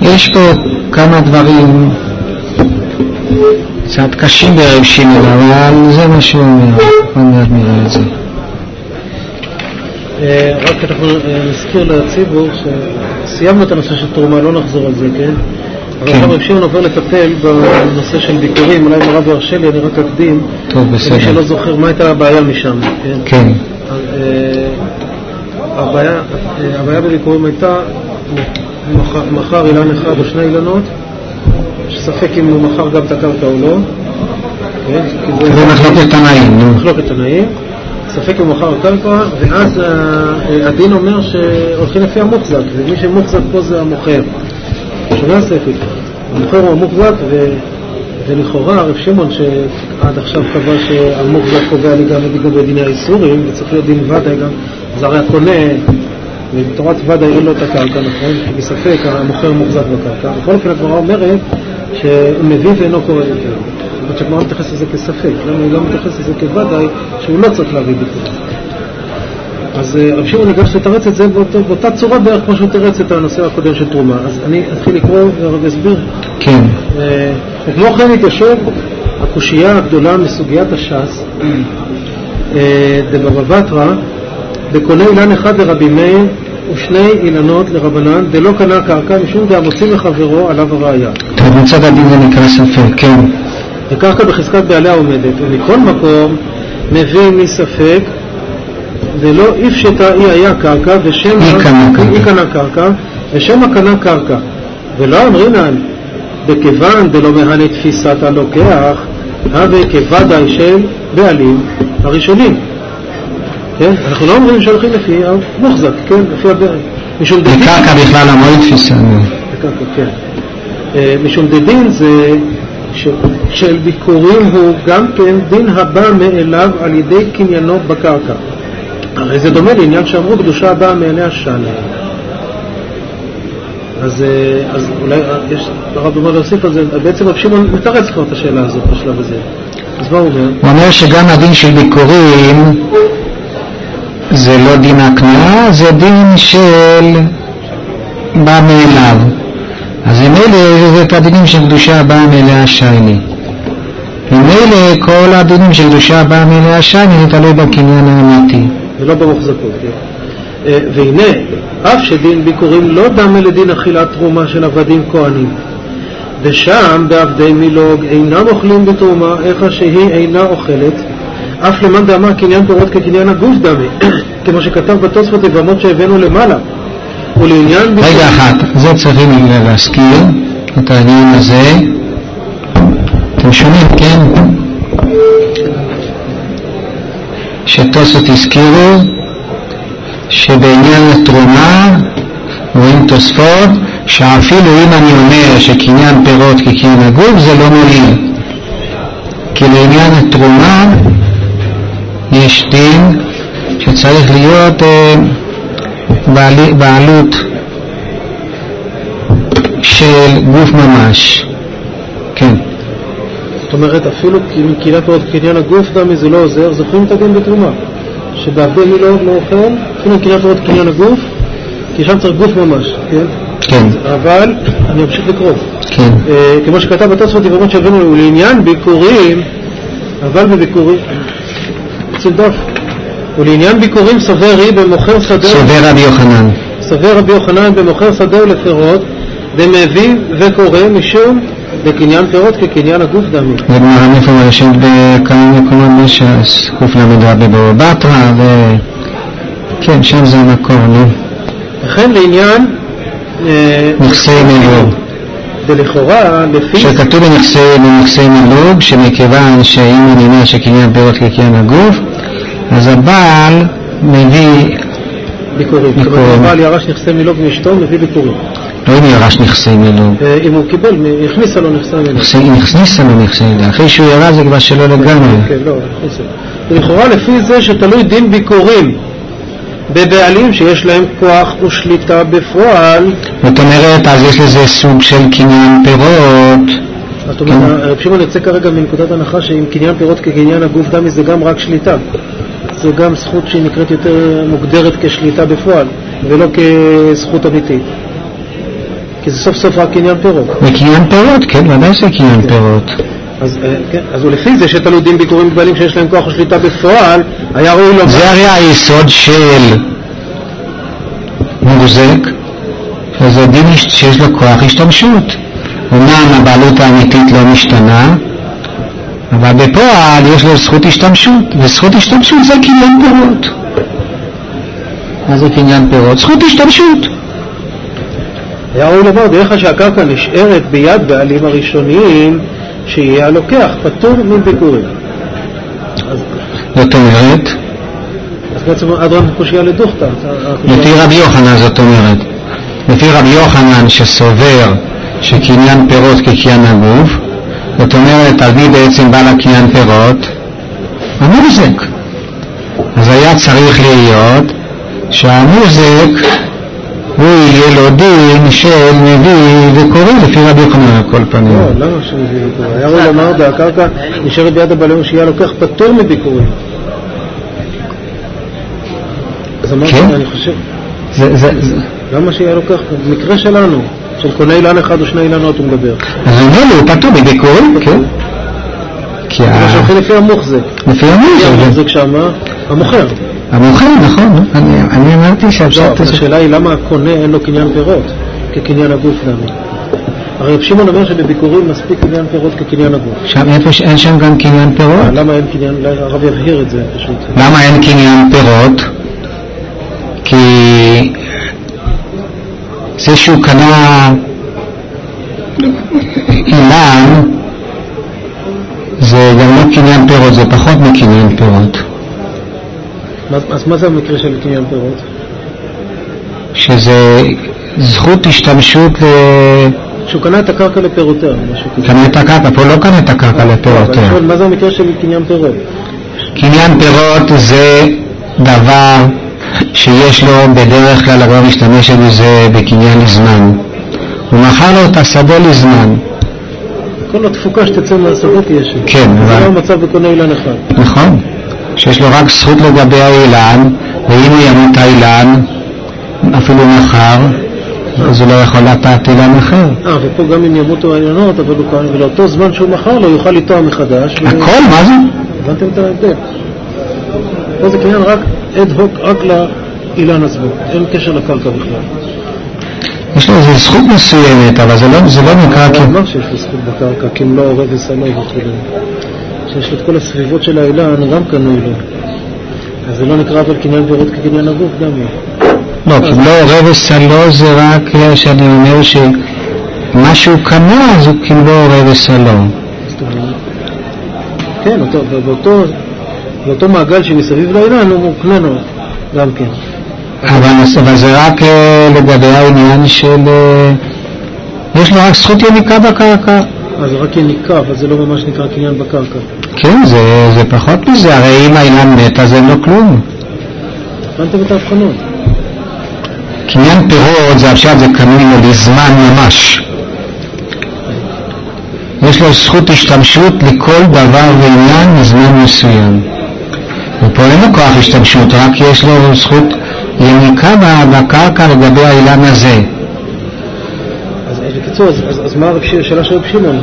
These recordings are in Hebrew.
יש פה כמה דברים קצת קשים ברב שמעון, אבל זה מה שהוא אומר. עוד מעט נראה את זה. רק אנחנו נזכיר לציבור שסיימנו את הנושא של תרומה, לא נחזור על זה, כן? אבל עכשיו רב שמעון עובר לטפל בנושא של ביקורים, אולי אם הרב ירשה לי, אני רק אקדים. טוב, בסדר. למי שלא זוכר מה הייתה הבעיה משם, כן? כן. הבעיה בביקורים הייתה מחר אילן אחד או שני אילנות, שספק אם הוא מחר גם את הקרקע או לא. זה מחלוקת תנאים. מחלוקת תנאים. ספק אם מחר הקרקע, ואז הדין אומר שהולכים לפי המוחזק, ומי שמוחזק פה זה המוכר. שונה ספק. המוכר הוא המוחזק, ולכאורה רב שמעון שעד עכשיו קבע שהמוחזק קובע לי גם בדיני האיסורים, וצריך להיות דין ודאי גם, זה הרי הקונה, ובתורת ודאי אין לו את הקרקע, נכון? בספק המוכר מוחזק בקרקע. בכל אופן הגמרא אומרת שהוא מביא ואינו קורא יותר. אבל שהגמרא מתייחס לזה כספק, למה הוא לא מתייחס לזה כוודאי שהוא לא צריך להביא ביטוי. אז רב שמעון ניגש לתרץ את זה באותה צורה בערך כמו שהוא תרץ את הנושא הקודם של תרומה. אז אני אתחיל לקרוא והרב יסביר. כן. כמו כן מתיישב הקושייה הגדולה מסוגיית הש"ס דבבא בתרא בקונה אילן אחד לרבי מאיר ושני אילנות לרבנן דלא קנה קרקע משום דהמוציא מחברו עליו הראיה. טוב, מצד הדין זה נקרא ספק, כן. וקרקע בחזקת בעליה עומדת, ומכל מקום מביא מספק ולא אפשטה אי היה קרקע ושם אי קנה קרקע ושם הקנה קרקע ולא אמרינן בכיוון דלא מהנה תפיסת הלוקח הווה כוודאי של בעלים הראשונים. כן? אנחנו לא אומרים שהולכים לפי המוחזק, כן? לפי הבעלים. בקרקע בכלל המועד תפיסה. בקרקע, כן. משום דדין זה של ביקורים הוא גם כן דין הבא מאליו על ידי קניינו בקרקע. הרי זה דומה לעניין שאמרו קדושה הבאה מעיני השני. אז אולי יש הרב אומר להוסיף על זה, בעצם רב שמעון מתרץ כבר את השאלה הזאת בשלב הזה. אז מה הוא אומר? הוא אומר שגם הדין של ביקורים זה לא דין הקנאה, זה דין של בא מאליו. אז אם אלה זה את הדינים של קדושה הבאה מאלי השני. אם אלה כל הדינים של קדושה הבאה מאלי השני זה תלוי בקניין האמיתי. ולא במוחזקות, כן. והנה, אף שדין ביקורים לא דמה לדין אכילת תרומה של עבדים כהנים. ושם בעבדי מילוג אינם אוכלים בתרומה, איך שהיא אינה אוכלת, אף למאן דאמר קניין פירות כקניין הגוף דמה, כמו שכתב בתוספות לבמות שהבאנו למעלה. ולעניין רגע אחת, זה צריכים להזכיר את העניין הזה. אתם שומעים, כן? שתוספות הזכירו שבעניין התרומה רואים תוספות שאפילו אם אני אומר שקניין פירות כקניין הגוף זה לא מועיל, כי לעניין התרומה יש דין שצריך להיות בעלות של גוף ממש. כן. זאת אומרת, אפילו קניין פירות כקניין הגוף דמי זה לא עוזר, זוכרים את הדין בתרומה שבעבדי מילוג לא אוכל אפילו קניין פירות כקניין הגוף, כי שם צריך גוף ממש, כן? כן. אבל אני אמשיך לקרוא. כן. כמו שכתב בתוספות לבמות שהבאנו לעניין ביקורים, אבל בביקורים צודף. ולעניין ביקורים סובר רי במוכר שדה, סובר רבי יוחנן, סובר רבי יוחנן במוכר שדה ולפירות ומביא וקורא משום בקניין פירות כקניין הגוף דמי. וגמרא מפורשת בכמה מקומות בש"ס, קוף למדוע בבבא בתרא, כן, שם זה המקור, נו. וכן לעניין נכסי מילוג, ולכאורה לפי שכתוב בנכסי מילוג שמכיוון שאם הוא נמנע שקניין פירות כקניין הגוף אז הבעל מביא ביקורים. זאת אומרת, הבעל ירש נכסי מילוג מאשתו, מביא ביקורים. לא אם ירש נכסי מילוג. אם הוא קיבל, הכניסה לו נכסי מילוג. הכניסה לו נכסי מילוג. אחרי שהוא ירש זה כבר שלא לגמרי. כן, לא, הכניסה. ולכאורה לפי זה שתלוי דין ביקורים בבעלים שיש להם כוח ושליטה בפועל. זאת אומרת, אז יש לזה סוג של קניין פירות. זאת אומרת, רב שמעון יוצא כרגע מנקודת הנחה שאם קניין פירות כקניין הגוף דמי זה גם רק שליטה. זה גם זכות שהיא נקראת יותר מוגדרת כשליטה בפועל ולא כזכות אמיתית. כי זה סוף סוף רק קניין פירות. בקניין פירות, כן, ודאי זה קניין פירות. אז הוא לפי זה שתלו דין ביקורים בבעלים שיש להם כוח ושליטה בפועל, היה ראוי לומר... זה הרי היסוד של מוחזק, וזה דין שיש לו כוח השתמשות. אומנם הבעלות האמיתית לא משתנה, אבל בפועל יש לו זכות השתמשות, וזכות השתמשות זה קניין פירות. מה זה קניין פירות? זכות השתמשות. היה ראוי לומר, דרך שהקרקע נשארת ביד בעלים הראשוניים, שיהיה הלוקח פטור מביקורים. זאת אומרת? אז בעצם אדרן קושיה לדוכתא. לפי רבי יוחנן זאת אומרת. לפי רבי יוחנן שסובר שקניין פירות כקניין הגוף, זאת אומרת, על מי בעצם בא לקניין פירות? המוחזק. אז היה צריך להיות שהמוחזק הוא יהיה לו דין של מביא וקורא לפי רבי יוחנן על כל פנים. לא, למה שמביא וקורא? היה ראוי לומר, והקרקע נשארת ביד הבעלים שיהיה לוקח פטור מביקורים. אז אמרתי, אני חושב... למה שיהיה לוקח? במקרה שלנו, של קונה אילן אחד או שני אילנות הוא מדבר. אז הוא אומר לו, הוא פטור מביקורים, כן? זה שהולכים לפי המוחזק. לפי המוחזק שמה? המוכר. המוכר, נכון. אני אמרתי שאפשר... לא, השאלה היא למה הקונה אין לו קניין פירות כקניין הגוף למה? הרי רב שמעון אומר שבביקורים מספיק קניין פירות כקניין הגוף. שם איפה אין שם גם קניין פירות? למה אין קניין? הרב יבהיר את זה פשוט. למה אין קניין פירות? כי זה שהוא קנה אילן זה גם לא קניין פירות, זה פחות מקניין פירות. אז מה זה המקרה של קניין פירות? שזה זכות השתמשות שהוא קנה את הקרקע לפירותיה. קנה את הקרקע, פה לא קנה את הקרקע לפירותיה. מה זה המקרה של קניין פירות? קניין פירות זה דבר שיש לו בדרך כלל הרב משתמש בזה בקניין לזמן. הוא מכר לו את השדה לזמן. כל התפוקה שתצא מהשדה תהיה שם. כן. זה לא המצב בקונה אילן אחד. נכון. שיש לו רק זכות לגבי האילן, ואם הוא ימות האילן, אפילו מחר, אז הוא לא יכול לטעת אילן אחר. ופה גם אם ימותו האילנות, אבל ולאותו זמן שהוא מחר לו יוכל לטוע מחדש. הכל? מה זה? הבנתם את ההבדל? פה זה קניין רק אד-הוק, רק לאילן עצמו. אין קשר לקרקע בכלל. יש לו איזו זכות מסוימת, אבל זה לא נקרא כי... מה שיש לו זכות בקרקע, כי אם לא עורב וסלו וכו'. שיש לו את כל הסביבות של האילן, גם קנוי לו. אז זה לא נקרא אבל קניין פירות כקניין הגוף, גם לא, כי לא עורב וסלו זה רק שאני אומר שמה שהוא קנה, אז הוא כאילו עורב וסלו. כן, באותו מעגל שמסביב לאילן הוא מוקנה לו, גם כן. אבל זה רק לגבי העניין של... יש לו רק זכות יניקה בקרקע. אז רק יניקה, אבל זה לא ממש נקרא קניין בקרקע. כן, זה פחות מזה, הרי אם האילן מת אז אין לו כלום. הבנתם את ההבחנות? קניין פירות זה עכשיו, זה קנוי לו לזמן ממש. יש לו זכות השתמשות לכל דבר ועניין לזמן מסוים. ופה אין לו כוח השתמשות, רק יש לו זכות יניקה בקרקע לגבי האילן הזה. אז בקיצור, אז מה השאלה של רב שמעון?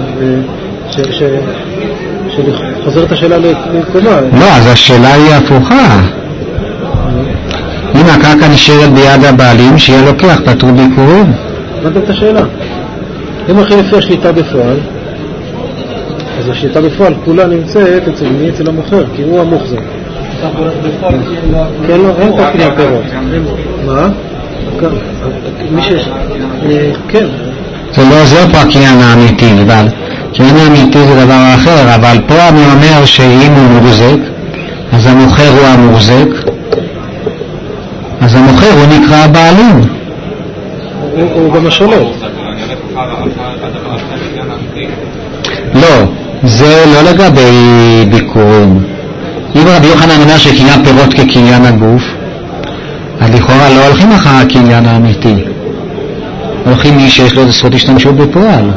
שחוזרת השאלה לקומה. לא, אז השאלה היא הפוכה. אם הקרקע נשארת ביד הבעלים, שיהיה לוקח פטור ביקורים. הבנתם את השאלה? אם הולכים לפי השליטה בפועל, אז השליטה בפועל כולה נמצאת אצל המוכר, כי הוא המוחזק. כן, לא, אין פה קניין פירות. מה? כן. זה לא עוזר פה הקניין האמיתי, אבל קניין האמיתי זה דבר אחר, אבל פה אני אומר שאם הוא מוחזק, אז המוכר הוא המוחזק, אז המוכר הוא נקרא הבעלים. הוא גם השולט. לא, זה לא לגבי ביקורים. אם רבי יוחנן אומר שקניין פירות כקניין הגוף, אז לכאורה לא הולכים אחר הקניין האמיתי. הולכים מי שיש לו זכות השתמשות בפועל.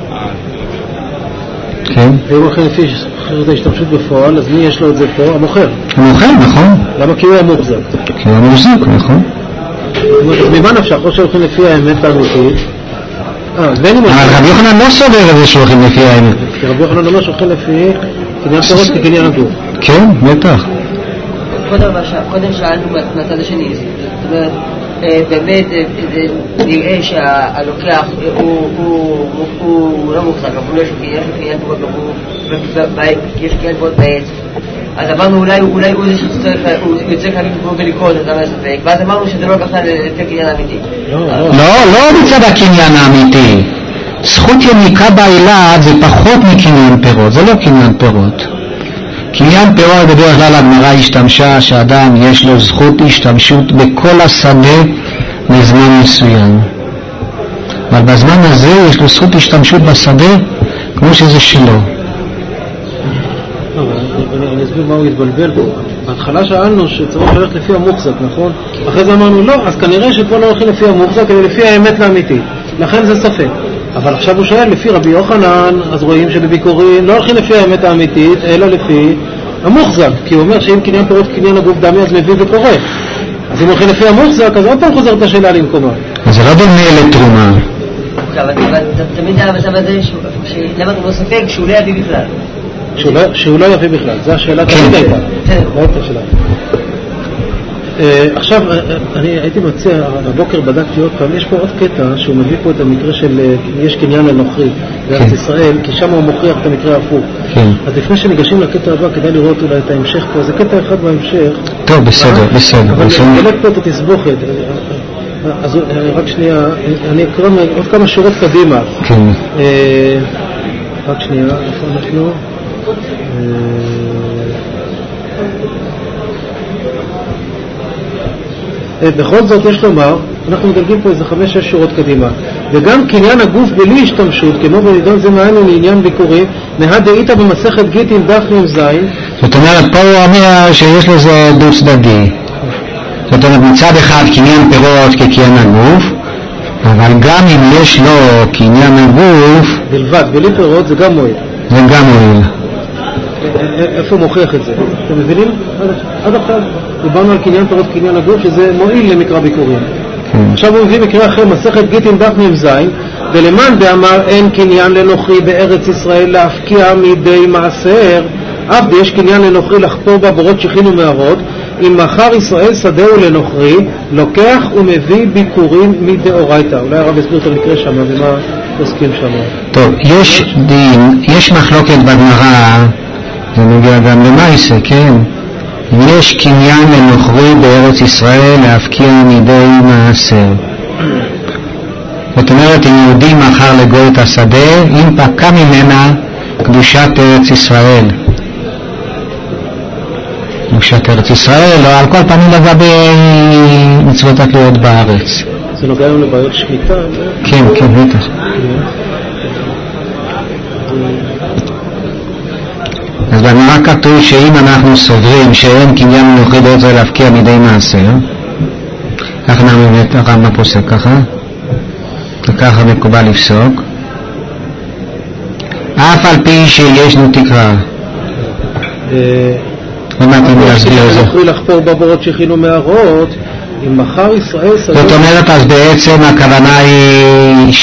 כן? ואם הולכים לפי זכות ההשתמשות בפועל, אז מי יש לו את זה פה? המוכר. המוכר, נכון. למה? כי הוא המוחזק. כי הוא המוחזק, נכון. אז ממה נפשך? או שהולכים לפי האמת האמיתית, אבל רבי יוחנן לא סובר את זה שהולכים לפי האמת. כי רבי יוחנן אומר שהולכים לפי קניין פירות כקניין הגוף. כן, בטח. קודם שאלנו מהצד השני, זאת אומרת, באמת נראה שהלוקח הוא לא מוחזק, אבל יש קניין פירות בגוף, יש קניין פירות בעץ. אז אמרנו אולי הוא יוצא כאן כמו בליקוד, אז למה ספק, ואז אמרנו שזה לא ככה לפי קניין האמיתי. לא מצד הקניין האמיתי. זכות יניקה באילת זה פחות מקניין פירות, זה לא קניין פירות. קניין פירות בדרך כלל הגמרא השתמשה שאדם יש לו זכות השתמשות בכל השדה לזמן מסוים. אבל בזמן הזה יש לו זכות השתמשות בשדה כמו שזה שלו. אני אסביר מה הוא התבלבל פה. בהתחלה שאלנו שצריך ללכת לפי המוחזק, נכון? אחרי זה אמרנו לא, אז כנראה שפה לא הולכים לפי המוחזק, אלא לפי האמת לאמיתית. לכן זה ספק. אבל עכשיו הוא שואל, לפי רבי יוחנן, אז רואים שבביקורים לא הולכים לפי האמת האמיתית, אלא לפי המוחזק. כי הוא אומר שאם קניין פירות קניין הגוף דמי, אז מביא וקורא. אז אם הולכים לפי המוחזק, אז עוד פעם חוזרת השאלה למקומה. אז זה לא דומה לתרומה. אבל תמיד היה המצב הזה, למה אתה לא ספק שהוא לא יביא בכלל? שהוא לא יביא בכלל, זו השאלה תמיד הייתה. לא הייתה שאלה. עכשיו, אני הייתי מציע, הבוקר בדקתי עוד פעם, יש פה עוד קטע שהוא מביא פה את המקרה של יש קניין לנוכרי בארץ ישראל, כי שם הוא מוכיח את המקרה ההפוך. אז לפני שניגשים לקטע הבא, כדאי לראות אולי את ההמשך פה, זה קטע אחד בהמשך. טוב, בסדר. אבל אני אלך פה את התסבוכת. אז רק שנייה, אני אקרא עוד כמה שורות קדימה. כן. רק שנייה, איפה אנחנו? בכל זאת יש לומר, אנחנו מדלגים פה איזה 5-6 שורות קדימה, וגם קניין הגוף בלי השתמשות, כמו בנידון זה מעיינו לעניין ביקורים, מהדאית במסכת גיטין דף מ"ז. זאת אומרת, פה הוא אומר שיש לזה דו צדדי. זאת אומרת, מצד אחד קניין פירות כקניין הגוף, אבל גם אם יש לו קניין הגוף בלבד, בלי פירות זה גם מועיל. זה גם מועיל. איפה מוכיח את זה? אתם מבינים? עד עכשיו דיברנו על קניין פירות קניין הגוף, שזה מועיל למקרא ביקורים. עכשיו הוא מביא מקרה אחר, מסכת גיטין דף מ"ז, ולמאן דאמר אין קניין לנוכרי בארץ ישראל להפקיע מידי מעשר, אף יש קניין לנוכרי לחפור בבורות שכין ומערות, אם מחר ישראל שדהו לנוכרי, לוקח ומביא ביקורים מדאורייתא. אולי הרב הסביר את המקרה שם, ומה עוסקים שם. טוב, יש דין, יש מחלוקת בגמרא, זה נוגע גם למעשה, כן? יש קניין לנוכרי בארץ ישראל להפקיע מידי מעשר. זאת אומרת, אם יהודי מחר לגוי את השדה, אם פקע ממנה קדושת ארץ ישראל. קדושת ארץ ישראל, לא על כל פנים לגבי מצוות התלויות בארץ. זה נוגע לנו לבעיות שמיטה? כן, כן, בטח. אז בגמרא כתוב שאם אנחנו סוברים שאין קניין לנוכרי בארץ ישראל להפקיע מידי מעשר, כך הרמב"ם פוסק ככה, וככה מקובל לפסוק, אף על פי שישנו תקרא. ומה אתם להסביר את זה? נוכרי לחפור בבורות שכין ומערות, אם מחר ישראל סדו... זאת אומרת, אז בעצם הכוונה היא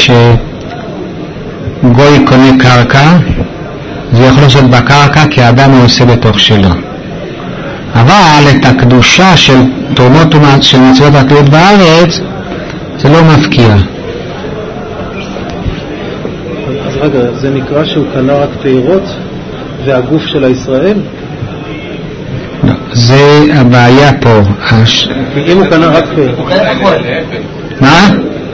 שגוי קונה קרקע, זה יכול לעשות בקרקע כי האדם הוא עושה בתוך שלו. אבל את הקדושה של תרומות של מצוות התלויות בארץ זה לא מפקיע. אז רגע, זה נקרא שהוא קנה רק פירות והגוף של הישראל? לא, זה הבעיה פה. אם הוא קנה רק פירות. הוא קנה הכל. מה?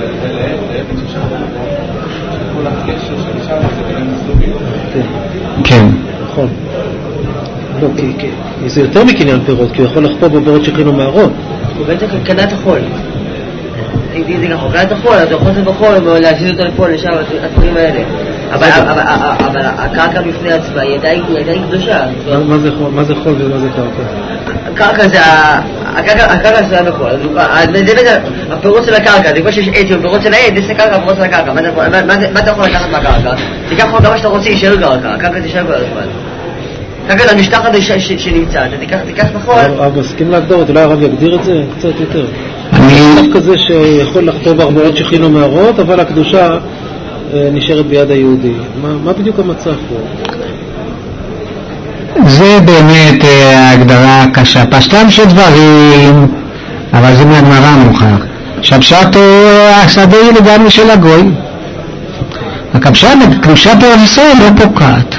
כן. נכון. לא, כי זה יותר מקניין פירות, כי הוא יכול לחפור בבורות שכין ומערות. הוא בעצם קנה את החול. זה גם קנה את החול, אז הוא יכול לעשות בחול ולהזיז אותו לפה, לשם, הדברים האלה. אבל הקרקע בפני עצמה היא עדיין קדושה. מה זה חול ומה זה קרקע? הקרקע זה בחול. זה בעצם הפירות של הקרקע, זה כמו שיש עץ ופירות של העץ, זה קרקע ופירות של הקרקע. מה אתה יכול לקחת מהקרקע? תיקח כל כמה שאתה רוצה, יישאר קרקע. הקרקע תישאר כל הזמן. קרקע זה המשטח הזה שנמצא, תיקח בחול. הרב מסכים להגדרות, אולי הרב יגדיר את זה קצת יותר. המשטח כזה שיכול לחפור בבורות שכין ומערות, אבל הקדושה נשארת ביד היהודי. מה בדיוק המצב פה? זה באמת ההגדרה הקשה. פשטם של דברים, אבל זה מהגמרא מוכח. שהפשט השדה היא לגמרי של הגוי. קדושת ארץ ישראל לא פוקעת.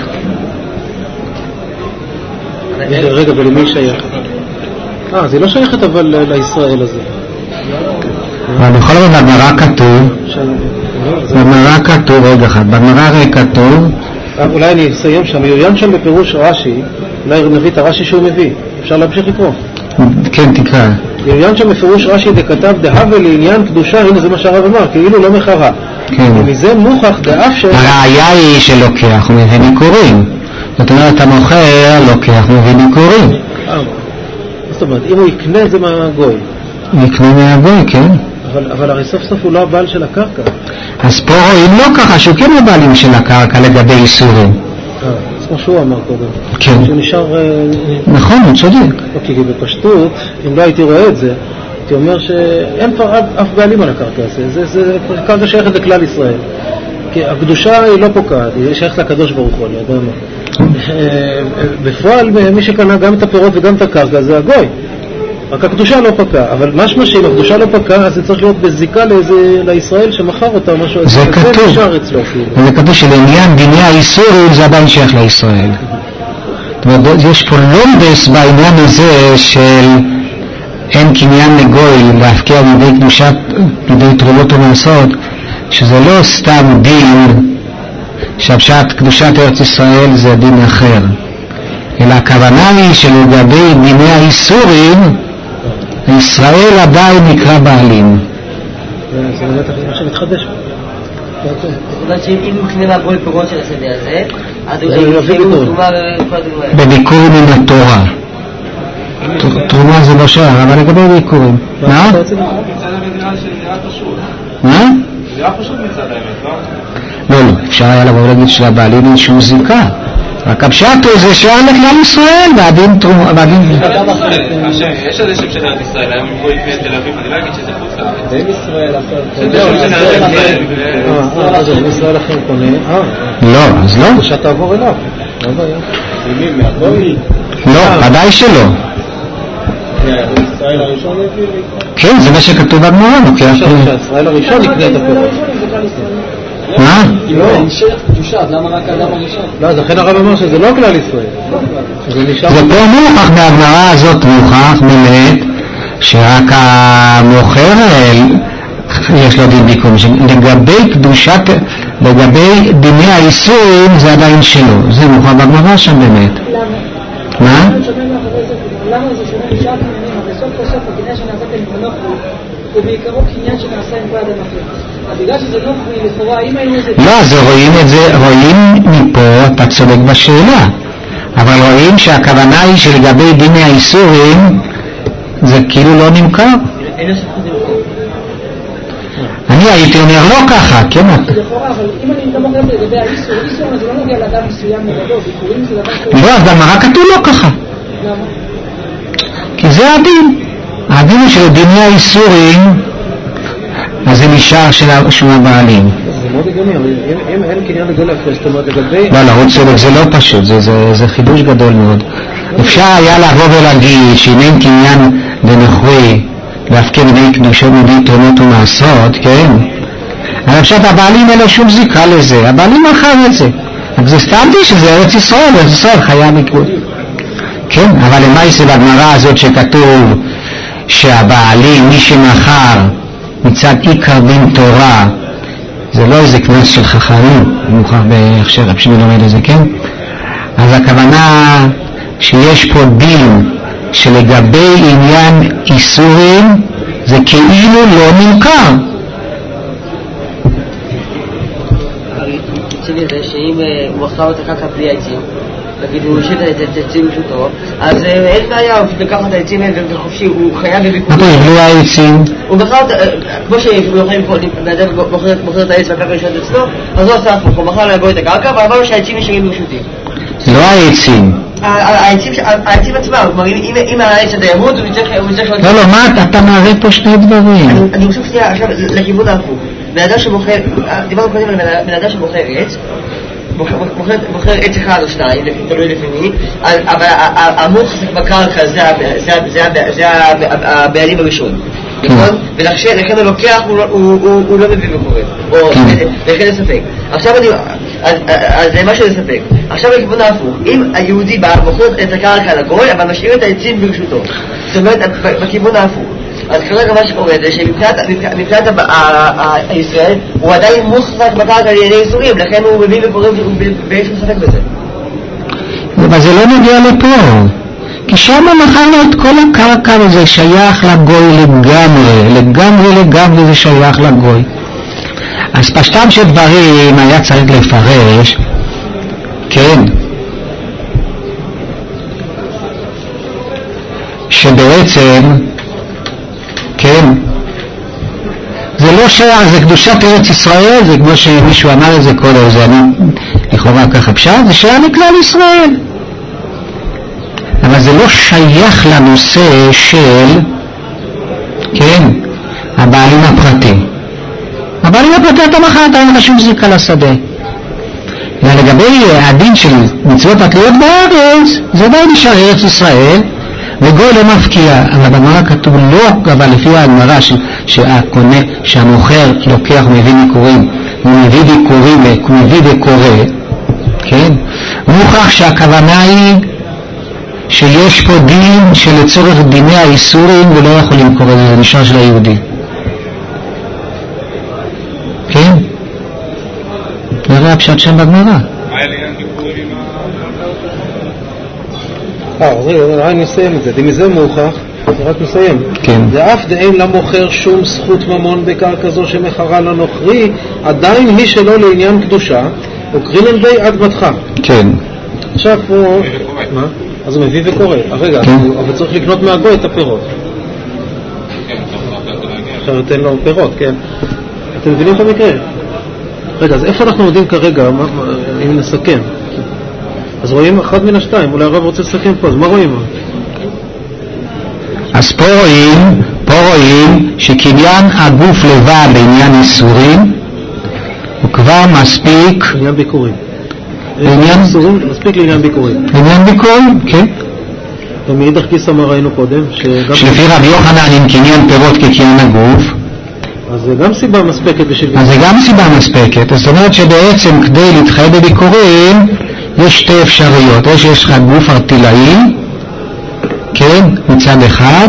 רגע, ולמי שייך? זה לא שייכת אבל לישראל הזה. אבל בכל זאת בגמרא כתוב, בגמרא כתוב, רגע אחד, בגמרא הרי כתוב, אולי אני אסיים שם, יוריין שם בפירוש רש"י, אולי נביא את הרש"י שהוא מביא, אפשר להמשיך לקרוא. כן, תקרא. יוריין שם בפירוש רש"י דכתב דהווה לעניין קדושה, הנה זה מה שהרב אמר, כאילו לא מחרה. כן. ומזה מוכח דאף הראיה היא שלוקח ומביא ניכורים. זאת אומרת, המוכר לוקח ומביא ניכורים. זאת אומרת, אם הוא יקנה את זה מהגוי. יקנה מהגוי, כן. אבל הרי סוף סוף הוא לא הבעל של הקרקע. אז פה רואים לא ככה, שהוא כן הבעלים של הקרקע לגבי איסורים. אז כמו שהוא אמר קודם. כן. שהוא נשאר... נכון, הוא צודק. אוקיי, בפשטות, אם לא הייתי רואה את זה, הייתי אומר שאין כבר אף בעלים על הקרקע הזה. זה קרקע שייכת לכלל ישראל. כי הקדושה היא לא פוקעת, היא שייכת לקדוש ברוך הוא, אני יודע מה. בפועל, מי שקנה גם את הפירות וגם את הקרקע זה הגוי. רק הקדושה לא פקעה, אבל משמע שאם הקדושה לא פקעה, אז זה צריך להיות בזיקה לישראל שמחר אותה או משהו. זה כתוב. זה כתוב שלעניין דיני האיסורים זה עדיין שייך לישראל. זאת אומרת, יש פה לומדס בעניין הזה של אין קניין לגוי להפקיע לידי קדושת, לידי תרומות ומעשרות, שזה לא סתם דין שהפשט קדושת ארץ ישראל זה דין אחר, אלא הכוונה היא שלגבי דיני האיסורים ישראל עדיין נקרא בעלים. זה באמת מה שמתחדש. זאת אומרת שאם הוא קנה מהגוי פירות של השדה הזה, אז בביקור מן התורה. תרומה זה לא שער, אבל לגבי ביקורים. מה? מה? זה היה פשוט מצד האמת, לא, לא? לא, אפשר היה לבוא להגיד שלבעלים אין שום זיקה. רק הפשט הוא זה שער לכלל ישראל, והדין תרומה, והדין... יש איזה שם של ארץ ישראל, היום אם בוא יקנה את תל אביב, אני לא אגיד שזה חוץ לארץ. זה עם ישראל אחר. זה שם של ארץ ישראל. אז עם ישראל אחר קונה. לא, אז לא. שאתה תעבור אליו. לא בעיה. עם מהגוי? לא, ודאי שלא. ישראל הראשון הביא? כן, זה מה שכתוב בגמרא. ישראל הראשון יקנה את הפירות. מה? לא, קדושה, אז למה רק האדם הראשון? לא, אז לכן הרב אמר שזה לא כלל ישראל. זה פה מוכח מהגמרא הזאת, מוכח באמת שרק המוכר יש לו דין ביקום. לגבי קדושת, לגבי דיני האיסורים זה עדיין שלו. זה מוכח בגמרא שם באמת. למה? מה? למה זה שונה משאר קניינים, אבל סוף כל סוף הקניין שנעשת עם הנוכרי הוא בעיקרו קניין שנעשה עם כל אדם אחר. אז בגלל שזה נוכרי לכאורה, אם היינו איזה... לא, אז רואים מפה, אתה צודק בשאלה, אבל רואים שהכוונה היא שלגבי דיני האיסורים זה כאילו לא נמכר. אני הייתי אומר לא ככה, כן? לכאורה, אבל אם אני לא מוכר לגבי האיסור, איסור זה לא נוגע לאדם מסוים לבדו, ביקורים זה דבר... לא, אז במראה כתוב לא ככה. למה? כי זה הדין. הדין הוא של דיני האיסורים, אז זה נשאר של הבעלים. זה מאוד הגיוני, אבל אם אין קניין לגבי להפרש, זאת אומרת לגבי... לא, הוא צודק, זה לא פשוט, זה חידוש גדול מאוד. אפשר היה לבוא ולהגיד שאם אין קניין לנוכרי להפקיע מידי קדושות מידי תרומות ומעשרות, כן? אבל עכשיו הבעלים אין לו שום זיקה לזה, הבעלים מכר את זה. אז זה סתם די שזה ארץ ישראל, ארץ ישראל חיה מקוד. כן, אבל למה יש בגמרא הזאת שכתוב שהבעלים, מי שמכר מצד עיקר דין תורה, זה לא איזה כנס של חכמים, מוכר בהכשר, רב שמעון לומד את זה, כן? אז הכוונה שיש פה דין שלגבי עניין איסורים זה כאילו לא נמכר. תקשיבי את זה שאם הוא מכר את הקרקע בלי העצים, נגיד הוא השאיר את העצים פשוטו, אז אין בעיה, הוא לקח את העצים האלה וחופשי, הוא חייב בביקורים. מה פה בלי העצים? הוא מכר, כמו מוכר את העץ והקרקע ראשון אצלו, אז הוא עשה הפוך, הוא מכר להגוי את הקרקע, ואמר לו שהעצים נשארים ברשותי. לא העצים. העצים עצמם, כלומר אם העץ הזה ימות, הוא צריך... לא, מה, אתה מערב פה שני דברים. אני חושב שנייה עכשיו לכיוון ההפוך. בן אדם שמוכר, דיברנו קודם על בן אדם שמוכר עץ, מוכר עץ אחד או שניים, תלוי לפי מי, אבל המוחזק בקרקע זה הבעלים הראשון, נכון? ולכן הוא לוקח, הוא לא מביא וקורא, לכן לספק. עכשיו זה משהו לספק. עכשיו לכיוון ההפוך, אם היהודי בא מוכר את הקרקע לגוי, אבל משאיר את העצים ברשותו, זאת אומרת בכיוון ההפוך. אז כרגע מה שקורה זה שמבחינת הישראל הוא עדיין מוחזק בקרקע על ידי איסורים, לכן הוא מביא וקורא ואין שום ספק בזה. אבל זה לא מגיע לפה, כי שם מכרנו את כל הקרקע וזה שייך לגוי לגמרי זה שייך לגוי. אז פשטם של דברים היה צריך לפרש, כן, שבעצם כן, זה לא שייך, זה קדושת ארץ ישראל, זה כמו שמישהו אמר את זה קודם, זה אני לכאורה ככה פשט, זה שייך לכלל ישראל, אבל זה לא שייך לנושא של, כן, הבעלים הפרטי. הבעלים הפרטי אתה מחר, אתה אין לך שום זיקה לשדה. ולגבי הדין של מצוות התלויות בארץ, זה די נשאר ארץ ישראל, וגוי לא מפקיע, אבל בגמרא כתוב לא, אבל לפי הגמרא שהקונה, שהמוכר לוקח ומביא ביקורים, הוא מביא וקורא, כן? מוכח שהכוונה היא שיש פה דין שלצורך דיני האיסורים ולא יכולים לקרוא את זה, זה נשאר של היהודי. כן? נראה הפשט שם בגמרא. מה היה לעניין ביקורים עם רגע, אני נסיים את זה, מזה מוכח, זה רק נסיים. כן. ואף דאין למוכר שום זכות ממון בקרקע זו שמכרה לנוכרי, עדיין מי שלא לעניין קדושה, וקרינן בי עד בתך. כן. עכשיו פה, מה? אז הוא מביא וקורא. רגע, אבל צריך לקנות מהגוי את הפירות. עכשיו נותן לו פירות, כן. אתם מבינים את המקרה? רגע, אז איפה אנחנו עומדים כרגע, אם נסכם? אז רואים אחד מן השתיים, אולי הרב רוצה לסכם פה, אז מה רואים? אז פה רואים שקניין הגוף לבד בעניין איסורים הוא כבר מספיק עניין ביקורים. מספיק לעניין ביקורים. עניין ביקורים, כן. ומאידך גיסא מה ראינו קודם? שלפי רבי יוחנן עם קניין פירות כקניין הגוף, אז זה גם סיבה מספקת בשביל... אז זה גם סיבה מספקת. זאת אומרת שבעצם כדי להתחייב בביקורים יש שתי אפשרויות. יש לך גוף ארטילאי, כן, מצד אחד,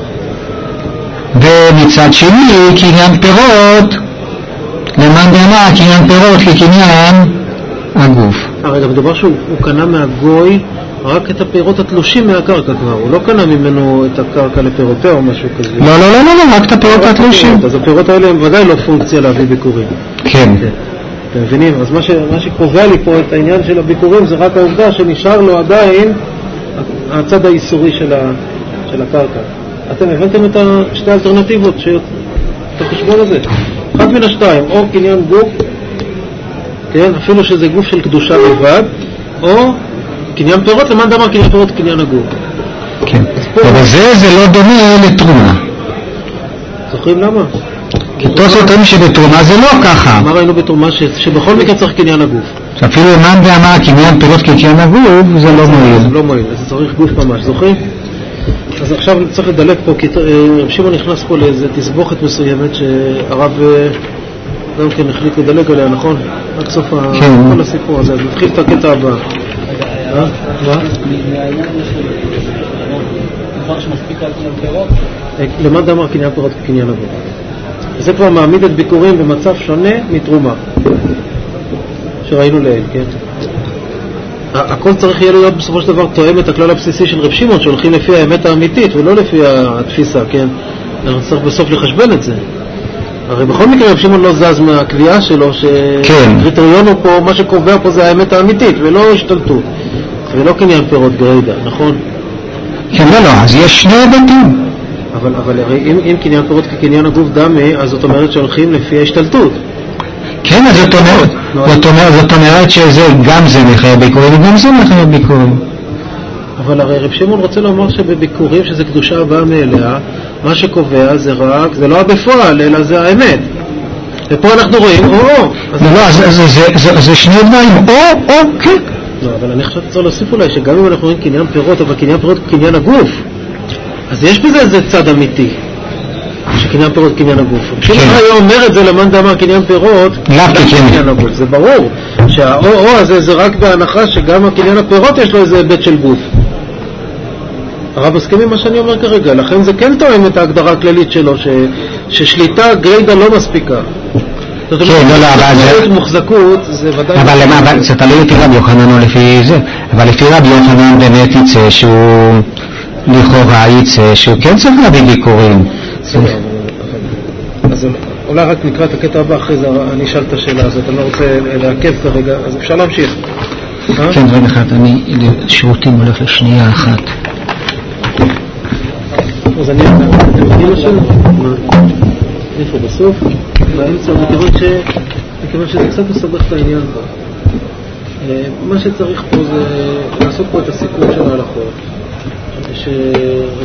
ומצד שני קניין פירות, למען דמה קניין פירות כקניין הגוף. רגע, מדובר שהוא קנה מהגוי רק את הפירות התלושים מהקרקע כבר, הוא לא קנה ממנו את הקרקע לפירותיה או משהו כזה. לא, רק את הפירות התלושים. אז הפירות האלה הם ודאי לא פונקציה להביא ביקורים. כן. אתם מבינים? אז מה שקובע לי פה את העניין של הביקורים זה רק העובדה שנשאר לו עדיין הצד האיסורי של הקרקע. אתם הבנתם את שתי האלטרנטיבות, את החשבון הזה. אחד מן השתיים, או קניין גוף, כן, אפילו שזה גוף של קדושה לבד, או קניין פירות, למען דמה קניין פירות קניין הגוף. כן, ובזה זה לא דומה לתרומה. זוכרים למה? כי תוספות אומרים שבתרומה זה לא ככה. מה ראינו בתרומה? שבכל מקרה צריך קניין הגוף. אפילו למען דמה קניין פירות כקניין הגוף זה לא מועיל. לא מועיל, אז צריך גוף ממש, זוכרים? אז עכשיו צריך לדלק פה, כי רב שמעון נכנס פה לאיזו תסבוכת מסוימת שהרב גם כן החליט לדלק עליה, נכון? רק סוף כל הסיפור הזה, אז נתחיל את הקטע הבא. מה? למען דמה קניין פירות כקניין הגוף. וזה כבר מעמיד את ביקורים במצב שונה מתרומה שראינו לעיל, כן? הכל צריך יהיה להיות בסופו של דבר תואם את הכלל הבסיסי של רב שמעון שהולכים לפי האמת האמיתית ולא לפי התפיסה, כן? אנחנו צריך בסוף לחשבן את זה. הרי בכל מקרה רב שמעון לא זז מהקביעה שלו שהקריטריון הוא פה, מה שקובע פה זה האמת האמיתית ולא השתלטות ולא קניין פירות גרידא, נכון? כן, לא, אז יש שני היבטים. אבל הרי אם קניין פירות כקניין הגוף דמי, אז זאת אומרת שהולכים לפי ההשתלטות. כן, אז זאת אומרת שזה גם זה מחייב ביקורים וגם זה מחייב ביקורים. אבל הרי רב שמעון רוצה לומר שבביקורים שזה קדושה הבאה מאליה, מה שקובע זה רק, זה לא הבפועל, אלא זה האמת. ופה אנחנו רואים או. לא, זה שני דברים, או, כן. לא, אבל אני חושב שצריך להוסיף אולי שגם אם אנחנו רואים קניין פירות, אבל קניין פירות הוא קניין הגוף, אז יש בזה איזה צד אמיתי שקניין פירות קניין הגוף. כשאני היה אומר את זה למאן דאמר קניין פירות קניין הגוף, זה ברור שהאו הזה זה רק בהנחה שגם הקניין הפירות יש לו איזה היבט של גוף. הרב מסכים עם מה שאני אומר כרגע, לכן זה כן תואם את ההגדרה הכללית שלו ששליטה גריידה לא מספיקה. כן, לא, מוחזקות זה ודאי... אבל זה תלוי לפי רבי יוחנן או לפי זה, אבל לפי רבי יוחנן באמת יצא שהוא לכאורה יצא שהוא כן צריך להביא ביקורים. אז אולי רק נקרא את הקטע הבא, אחרי זה אני אשאל את השאלה הזאת, אני לא רוצה לעכב כרגע, אז אפשר להמשיך. כן, רגע אחד, אני שירותים הולך לשנייה אחת. אז אני אתם לשאלה? איפה בסוף? באמצע, מכיוון שזה קצת מסבך את העניין פה. מה שצריך פה זה לעשות פה את הסיכום של ההלכות, שרב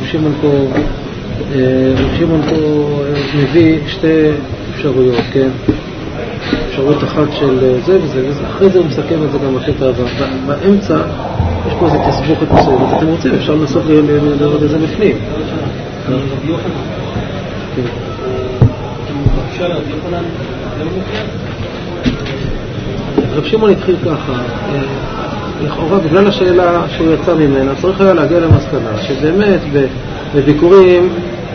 שמעון פה מביא שתי אפשרויות, כן? אפשרות אחת של זה וזה, אחרי זה הוא מסכם את זה גם בקטע הבא. באמצע יש פה איזה תסבוכת מסוימת, אתם רוצים, אפשר לנסות לראות את זה בפנים. רב שמעון התחיל ככה, לכאורה בגלל השאלה שהוא יצא ממנה צריך היה להגיע למסקנה שבאמת בביקורים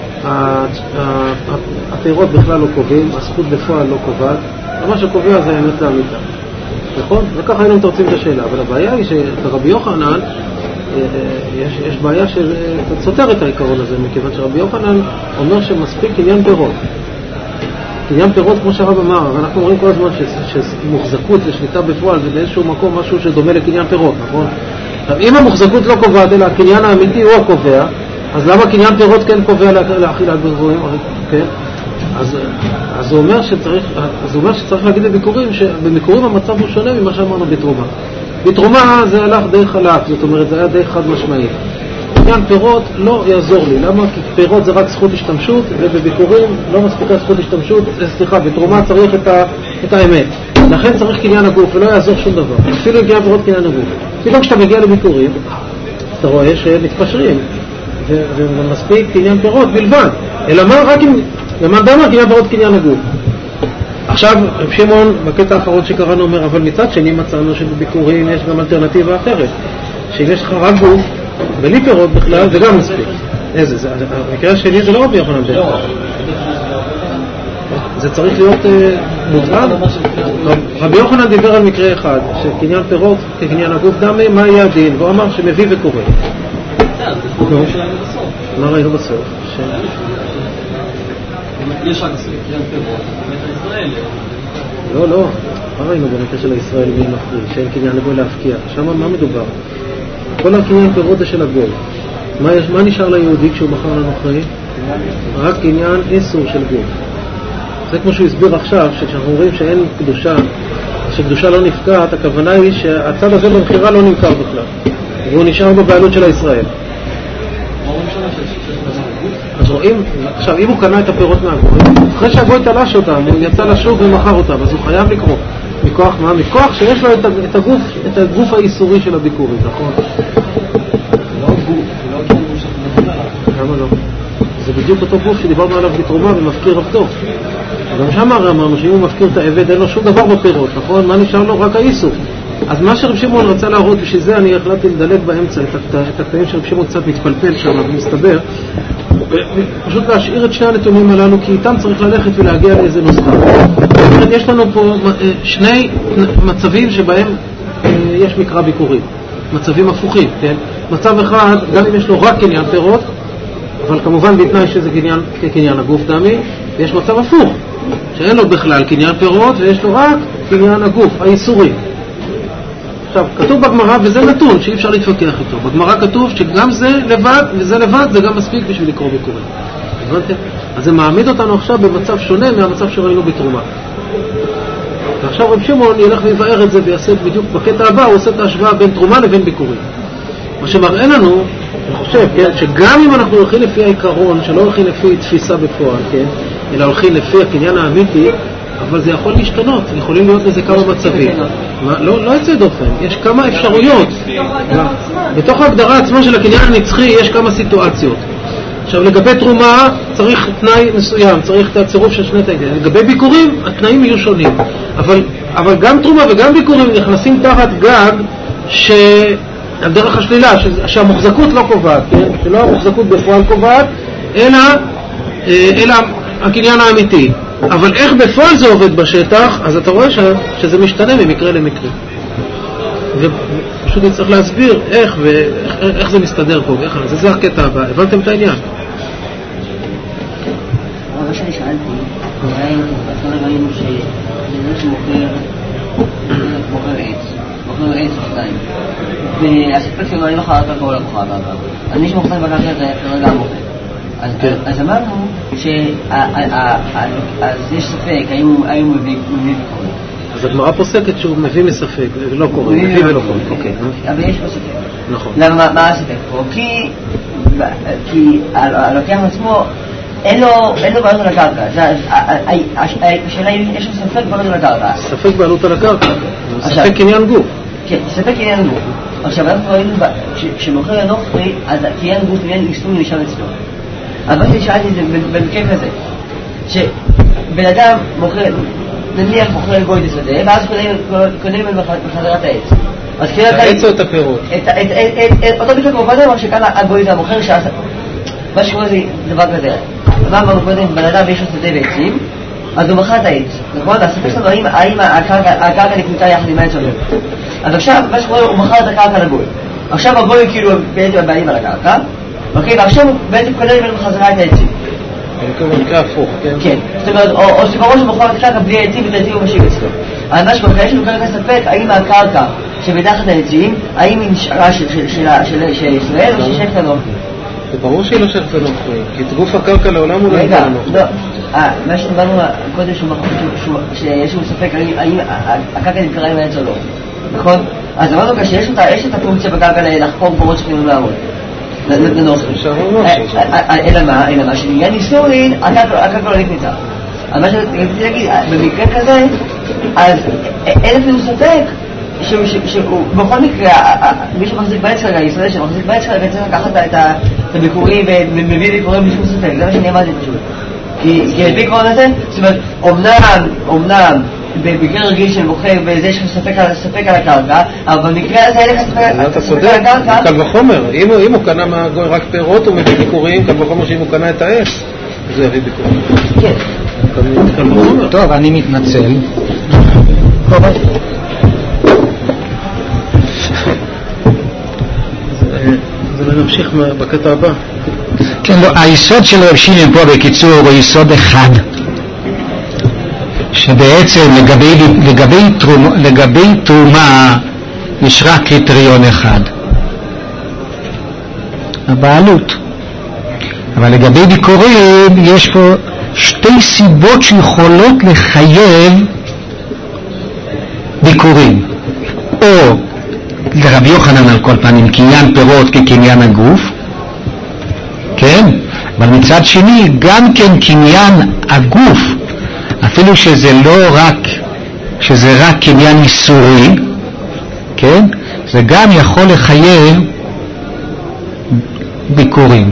הפירות בכלל לא קובעים, הזכות בפועל לא קובעת, מה שקובע זה האמת לאמיתה, נכון? וככה היינו מתרצים את השאלה, אבל הבעיה היא שרבי יוחנן יש בעיה שסותר את העיקרון הזה, מכיוון שרבי יוחנן אומר שמספיק עניין פירות. עניין פירות, כמו שהרב אמר, אנחנו אומרים כל הזמן שמוחזקות ושליטה בפועל זה באיזשהו מקום משהו שדומה לקניין פירות, נכון? אם המוחזקות לא קובעת אלא הקניין האמיתי הוא הקובע, אז למה קניין פירות כן קובע לאכילת ביקורים? כן? אז הוא אומר שצריך להגיד בביקורים שבביקורים המצב הוא שונה ממה שאמרנו בתרומה. בתרומה זה הלך די חלק, זאת אומרת זה היה די חד משמעי. עניין פירות לא יעזור לי, למה? כי פירות זה רק זכות השתמשות ובביקורים לא מספיקה זכות השתמשות, בתרומה צריך את האמת, לכן צריך קניין הגוף ולא יעזור שום דבר, אפילו הגיע פירות קניין הגוף. אפילו כשאתה מגיע לביקורים אתה רואה שמתפשרים ומספיק קניין פירות בלבד, אלא מה? רק אם למאן דאמר קניין פירות קניין הגוף. עכשיו רב שמעון בקטע האחרון שקראנו אומר, אבל מצד שני מצאנו שבביקורים יש גם אלטרנטיבה אחרת, שאם יש לך רק גוף בלי פירות בכלל זה גם מספיק. איזה? המקרה השני זה לא רבי יוחנן בן זכאי, זה צריך להיות מוטרד. רבי יוחנן דיבר על מקרה אחד שקניין פירות כקניין הגוף דמי, מה יהיה הדין? והוא אמר שמביא וקורא. מה ראינו בסוף? יש רק קניין פירות ישראל. לא, מה ראינו במקרה של הישראל מי מפריד שאין קניין לגוי להפקיע? שם מה מדובר? כל הקניין פירות זה של הגוי. מה נשאר ליהודי כשהוא מכר לנוכרי? רק קניין איסור של גוי. זה כמו שהוא הסביר עכשיו, שכשאנחנו אומרים שאין קדושה, שקדושה לא נפקעת, הכוונה היא שהצד הזה במחירה לא נמכר בכלל, והוא נשאר בבעלות של הישראל. אז רואים, עכשיו אם הוא קנה את הפירות מהגוי, אחרי שהגוי תלש אותם, הוא יצא לשוק ומכר אותם, אז הוא חייב לקרוא. מכוח מה? מכוח שיש לו את הגוף האיסורי של הביקורים, נכון? למה לא? זה בדיוק אותו גוף שדיברנו עליו בתרומה ומפקיר עבדו. גם שם אמרנו שאם הוא מפקיר את העבד אין לו שום דבר בפירות, נכון? מה נשאר לו? רק האיסור. אז מה שרב שמעון רצה להראות, בשביל זה אני החלטתי לדלג באמצע את הקטעים שרב שמעון קצת מתפלפל שם ומסתבר, פשוט להשאיר את שני הנתונים הללו, כי איתם צריך ללכת ולהגיע לאיזה נוסחה. יש לנו פה שני מצבים שבהם יש מקרא ביקורים, מצבים הפוכים, כן? מצב אחד, גם אם יש לו רק קניין פירות, אבל כמובן בתנאי שזה קניין הגוף דמי, ויש מצב הפוך, שאין לו בכלל קניין פירות ויש לו רק קניין הגוף, האיסורי. עכשיו, כתוב בגמרא, וזה נתון שאי אפשר להתווכח איתו, בגמרא כתוב שגם זה לבד, וזה לבד, זה גם מספיק בשביל לקרוא ביקורים. הבנתם? אז זה מעמיד אותנו עכשיו במצב שונה מהמצב שראינו בתרומה. ועכשיו רב שמעון ילך ויבאר את זה ויעשה בדיוק בקטע הבא, הוא עושה את ההשוואה בין תרומה לבין ביקורים. מה שמראה לנו, אני חושב, כן, שגם אם אנחנו הולכים לפי העיקרון, שלא הולכים לפי תפיסה בפועל, כן, אלא הולכים לפי הקניין האמיתי, אבל זה יכול להשתנות, יכולים להיות לזה כמה מצבים. לא יוצא דופן, יש כמה אפשרויות. בתוך ההגדרה עצמה של הקניין הנצחי יש כמה סיטואציות. עכשיו לגבי תרומה צריך תנאי מסוים, צריך את הצירוף של שני תנאים. לגבי ביקורים התנאים יהיו שונים, אבל גם תרומה וגם ביקורים נכנסים תחת גג שהדרך השלילה, שהמוחזקות לא קובעת, כן? שלא המוחזקות בפועל קובעת, אלא הקניין האמיתי. אבל איך בפועל זה עובד בשטח, אז אתה רואה שזה משתנה ממקרה למקרה. ופשוט נצטרך להסביר איך זה מסתדר פה, זה הקטע הבא. הבנתם את העניין? מה שאני שאלתי, בהתחלה ראינו שזה שמוכר עץ או שתיים, והספק שלו אני לא חרקה כל הכוחה בעבר, אז מי שמוכר בקרקע זה כרגע המוכר. אז אמרנו אז יש ספק האם הוא מביא ביקורת. אז הגמרא פוסקת שהוא מביא מספק, לא קורה, מביא ולא קורה. אוקיי. אבל יש פה ספק. נכון. למה, מה הספק פה? כי הלוקח עצמו אין לו בעלות על הקרקע. השאלה היא, יש לו ספק בעלות על הקרקע. ספק בעלות על הקרקע. ספק קניין גוף. כן, ספק קניין גוף. עכשיו, אנחנו ראינו שמוכר הנוכרי, אז קניין גוף עניין איסור נשאר אצלו. אבל מה ששאלתי זה במקרה כזה, שבן אדם נניח מוכר גוי בשדה, ואז קונה ממנו בחזרת העץ. את העץ או את הפירות? אותו בדיוק כמו קודם, רק שכאן הגוי זה המוכר, מה שקורה זה דבר כזה. מה אמרנו קודם, בן אדם יש לו שדה ועצים, אז הוא מכר את העץ, נכון? הספק שלנו האם הקרקע נקנתה יחד עם העץ או לא. אז עכשיו, מה שקורה, הוא מכר את הקרקע לגוי. עכשיו הגוי כאילו בעצם הבעלים על הקרקע, אוקיי, ועכשיו הוא בעצם קונה ממנו בחזרה את העצים. במקרה הפוך, כן? כן, זאת אומרת, או שבראש הוא מוכר את הקרקע בלי העצים ואת העצים הוא משיב אצלו. אבל מה שקורה, יש לנו כרגע ספק האם הקרקע שמתחת העצים, האם היא נשארה של ישראל או ששייכת לנוכרי. זה ברור שהיא לא שייכת לנוכרי, כי את גוף הקרקע לעולם הוא לא ידע לנוכרי. מה שאמרנו קודם שיש לנו ספק האם הקרקע נתקרה עם העץ או לא, נכון? אז אמרנו כשיש את הפונקציה בקרקע לחפור בורות שכנים לעמוד לנוכרי. אלא מה? שלעניין היסטורי הקרקע לא נקנתה. אבל מה שרציתי להגיד, במקרה כזה, אז אין אפילו ספק שהוא בכל מקרה, מי שמחזיק בעץ כרגע, ישראל שמחזיק בעץ כרגע צריך לקחת את הביקורים ומביא ביקורים בשום ספק, זה מה שאני אמרתי פשוט. כי על פי קרון הזה, זאת אומרת, אומנם במקרה רגיל של מוכר וזה יש לך ספק על הקרקע, אבל במקרה הזה אין לך ספק על הקרקע. קל וחומר, אם הוא קנה מהגוי רק פירות הוא מביא ביקורים, קל וחומר שאם הוא קנה את העץ זה יביא ביקורים. כן. קל וחומר. טוב, אני מתנצל. אז נמשיך בקטע הבא. כן, לא, היסוד של רב שמעון פה בקיצור הוא יסוד אחד, שבעצם לגבי תרומה יש רק קריטריון אחד, הבעלות. אבל לגבי ביקורים יש פה שתי סיבות שיכולות לחייב ביקורים, או לרבי יוחנן על כל פנים קניין פירות כקניין הגוף, כן? אבל מצד שני גם כן קניין הגוף, אפילו שזה לא רק, שזה רק קניין איסורי, כן? זה גם יכול לחייב ביקורים.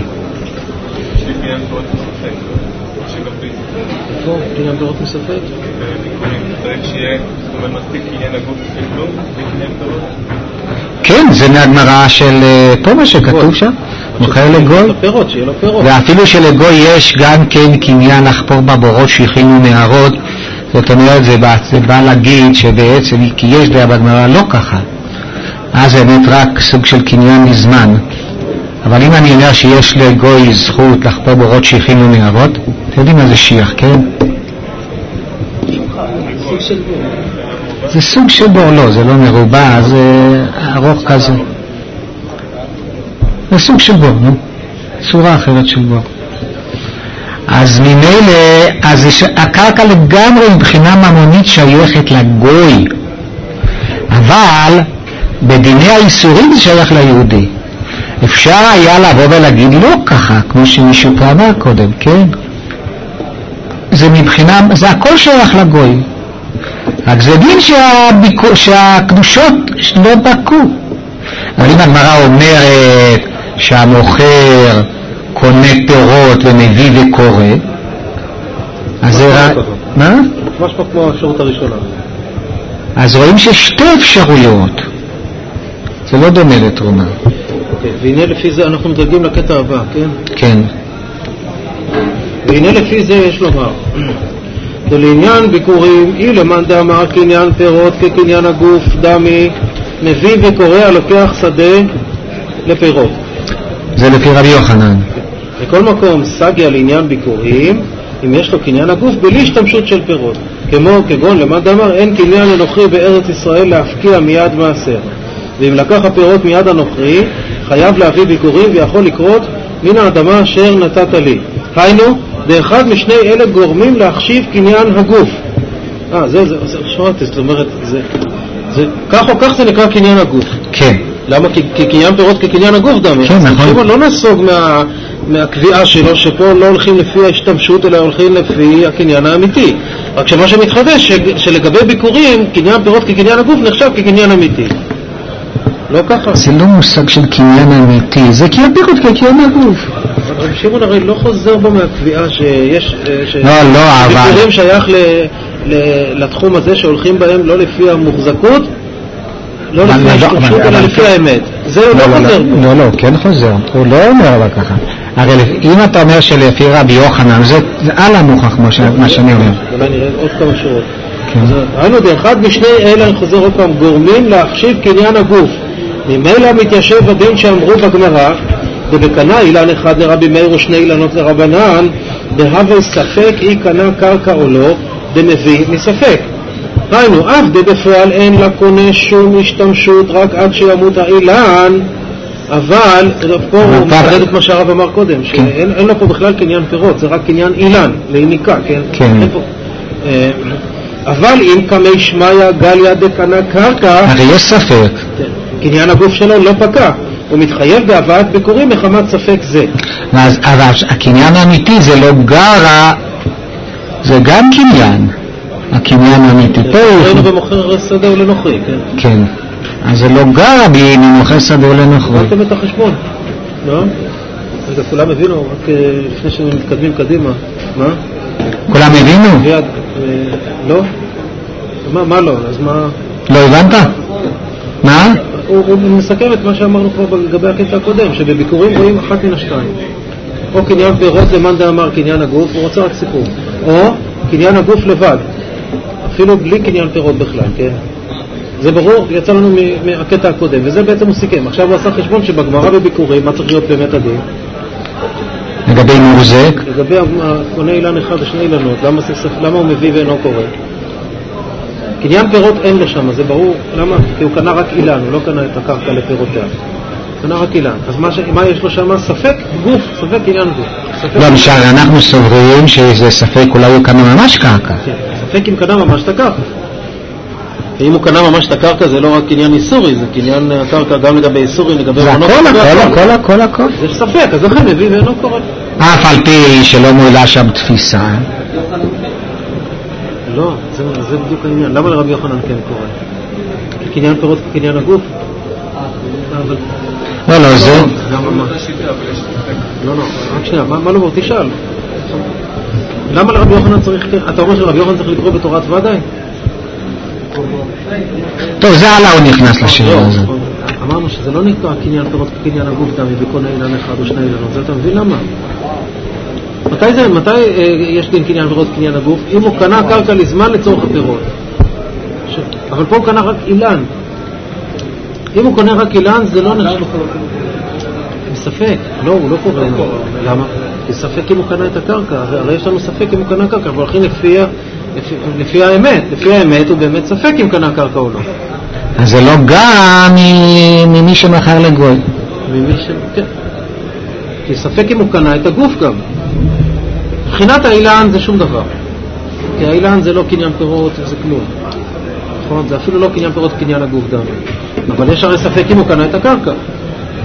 קניין פירות מספק? ביקורים, צריך שיהיה, זאת אומרת, מספיק קניין הגוף ככלום, וקניין פירות? כן, זה מהגמרא של פה מה שכתוב שם, מוכר לגוי, ואפילו שלגוי יש גם כן קניין לחפור בבורות שהכינו נהרות. זאת אומרת, זה בא להגיד שבעצם כי יש דעה בגמרא לא ככה, אז זה באמת רק סוג של קניין מזמן. אבל אם אני אומר שיש לגוי זכות לחפור בורות שהכינו נהרות, אתם יודעים מה זה שיח, כן? זה סוג של בור, לא, זה לא מרובע, זה ארוך כזה. זה סוג של בור, נו? צורה אחרת של בור. אז ממילא, אז הקרקע לגמרי מבחינה ממונית שייכת לגוי. אבל בדיני האיסורים זה שייך ליהודי. אפשר היה לבוא ולהגיד לא ככה, כמו שמישהו פה אמר קודם, כן? זה מבחינה, זה הכל שייך לגוי. רק זה דין שהקדושות לא בקו. אבל אם הגמרא אומרת שהמוכר קונה פירות ומביא וקורא, אז זה רק... מה? ממש כמו האפשרות הראשונה. אז רואים ששתי אפשרויות. זה לא דומה לתרומה. והנה לפי זה אנחנו מדרגים לקטע הבא, כן? כן. והנה לפי זה יש לומר, ולעניין ביקורים, אי למאן דאמר קניין פירות כקניין הגוף דמי, מביא וקורא לוקח שדה לפירות. זה לפי רבי יוחנן. בכל מקום סגיה לעניין ביקורים, אם יש לו קניין הגוף בלי השתמשות של פירות, כגון למאן דאמר אין קניין לנוכרי בארץ ישראל להפקיע מיד מעשר, ואם לקח הפירות מיד הנוכרי חייב להביא ביקורים ויכול לקרות מן האדמה אשר נתת לי. היינו, באחד משני אלה גורמים להחשיב קניין הגוף. שמעתי, זאת אומרת, כך או כך זה נקרא קניין הגוף. כן. למה? כי קניין פירות כקניין הגוף דמי. כן, נכון. לא נסוג מהקביעה שלו שפה לא הולכים לפי ההשתמשות אלא הולכים לפי הקניין האמיתי. רק שמה שמתחדש שלגבי ביקורים קניין פירות כקניין הגוף נחשב כקניין אמיתי. לא ככה. זה לא מושג של קניין אמיתי, זה קניין פירות כקניין הגוף. רבי שמעון הרי לא חוזר בו מהקביעה שיש אבל ביקורים שייך לתחום הזה שהולכים בהם לא לפי המוחזקות, לא לפי ההשתמשות אלא לפי האמת. זה הוא לא חוזר בו. לא, כן חוזר. הוא לא אומר אבל ככה. הרי אם אתה אומר שלפי רבי יוחנן, זה על המוכח מה שאני אומר. אולי נראה עוד כמה שורות. היינו באחד משני אלה, אני חוזר עוד פעם, גורמים להחשיב קניין הגוף. ממילא מתיישב הדין שאמרו בגמרא, ובקנה אילן אחד לרבי מאיר ושני אילנות לרבנן, בהווה ספק אי קנה קרקע או לא, דמביא מספק. היינו, אף בפועל אין לקונה שום השתמשות רק עד שימות האילן, אבל פה הוא מחדד את מה שהרב אמר קודם, שאין לו פה בכלל קניין פירות, זה רק קניין אילן, לעיניקה, כן? כן. אבל אם כמי שמיה גליה דקנה קרקע, הרי יש ספק. קניין הגוף שלו לא פקע. הוא מתחייב בהבאת ביקורים מחמת ספק זה. אבל הקניין האמיתי זה לא גרה, זה גם קניין. הקניין האמיתי. ראינו במוכר שדה ולנוכרי, כן? כן. אז זה לא גרה בי ממוכר שדה ולנוכרי. ראיתם את החשבון, לא? רגע, כולם הבינו, רק לפני שמתקדמים קדימה. מה? כולם הבינו? לא? מה לא? אז מה? לא הבנת? מה? הוא מסכם את מה שאמרנו כבר לגבי הקטע הקודם, שבביקורים רואים אחת מן השתיים. או קניין פירות למאן דאמר קניין הגוף, הוא רוצה רק סיפור. או קניין הגוף לבד, אפילו בלי קניין פירות בכלל, כן? זה ברור, יצא לנו מהקטע הקודם, וזה בעצם הוא סיכם. עכשיו הוא עשה חשבון שבגמרא בביקורים, מה צריך להיות באמת הדין? לגבי מוחזק? לגבי קונה אילן אחד ושני אילנות, למה הוא מביא ואינו קורא? קניין פירות אין לו שם, זה ברור. למה? כי הוא קנה רק אילן, הוא לא קנה את הקרקע לפירותיה. קנה רק אילן. אז מה יש לו שם? ספק גוף, ספק קניין גוף. לא, משל, אנחנו סוברים שזה ספק, אולי הוא קנה ממש קרקע. ספק אם קנה ממש את הקרקע. ואם הוא קנה ממש את הקרקע זה לא רק קניין איסורי, זה קניין הקרקע גם לגבי איסורי, לגבי זה הכל. זה ספק, אז לכן מביא ואינו קורא. אף על פי שלא מועילה שם תפיסה. לא, זה בדיוק העניין. למה לרבי יוחנן כן קורא? קניין פירות כקניין הגוף? לא, זה... לא, רק שנייה, מה לא תשאל? למה לרבי יוחנן צריך... אתה אומר שלרבי יוחנן צריך לקרוא בתורת ודאי? טוב, זה עלה הוא נכנס לשאלה הזאת. אמרנו שזה לא נקרא קניין פירות כקניין הגוף דמי וקונה אילן אחד או שני אילנות, זה אתה מבין למה? מתי יש דין קניין פירות קניין הגוף? אם הוא קנה קרקע לזמן לצורך הפירות. אבל פה הוא קנה רק אילן. אם הוא קונה רק אילן זה לא נחשב. ספק. לא, הוא לא קורא. למה? כי ספק אם הוא קנה את הקרקע. הרי יש לנו ספק אם הוא קנה קרקע. אבל הולכים לפי האמת. לפי האמת הוא באמת ספק אם קנה קרקע או לא. אז זה לא גם ממי שמחר לגוי. כן. כי ספק אם הוא קנה את הגוף גם. מבחינת האילן זה שום דבר. כי האילן זה לא קניין פירות, זה כלום. נכון? זה אפילו לא קניין פירות, קניין הגוף גם. אבל יש הרי ספק אם הוא קנה את הקרקע.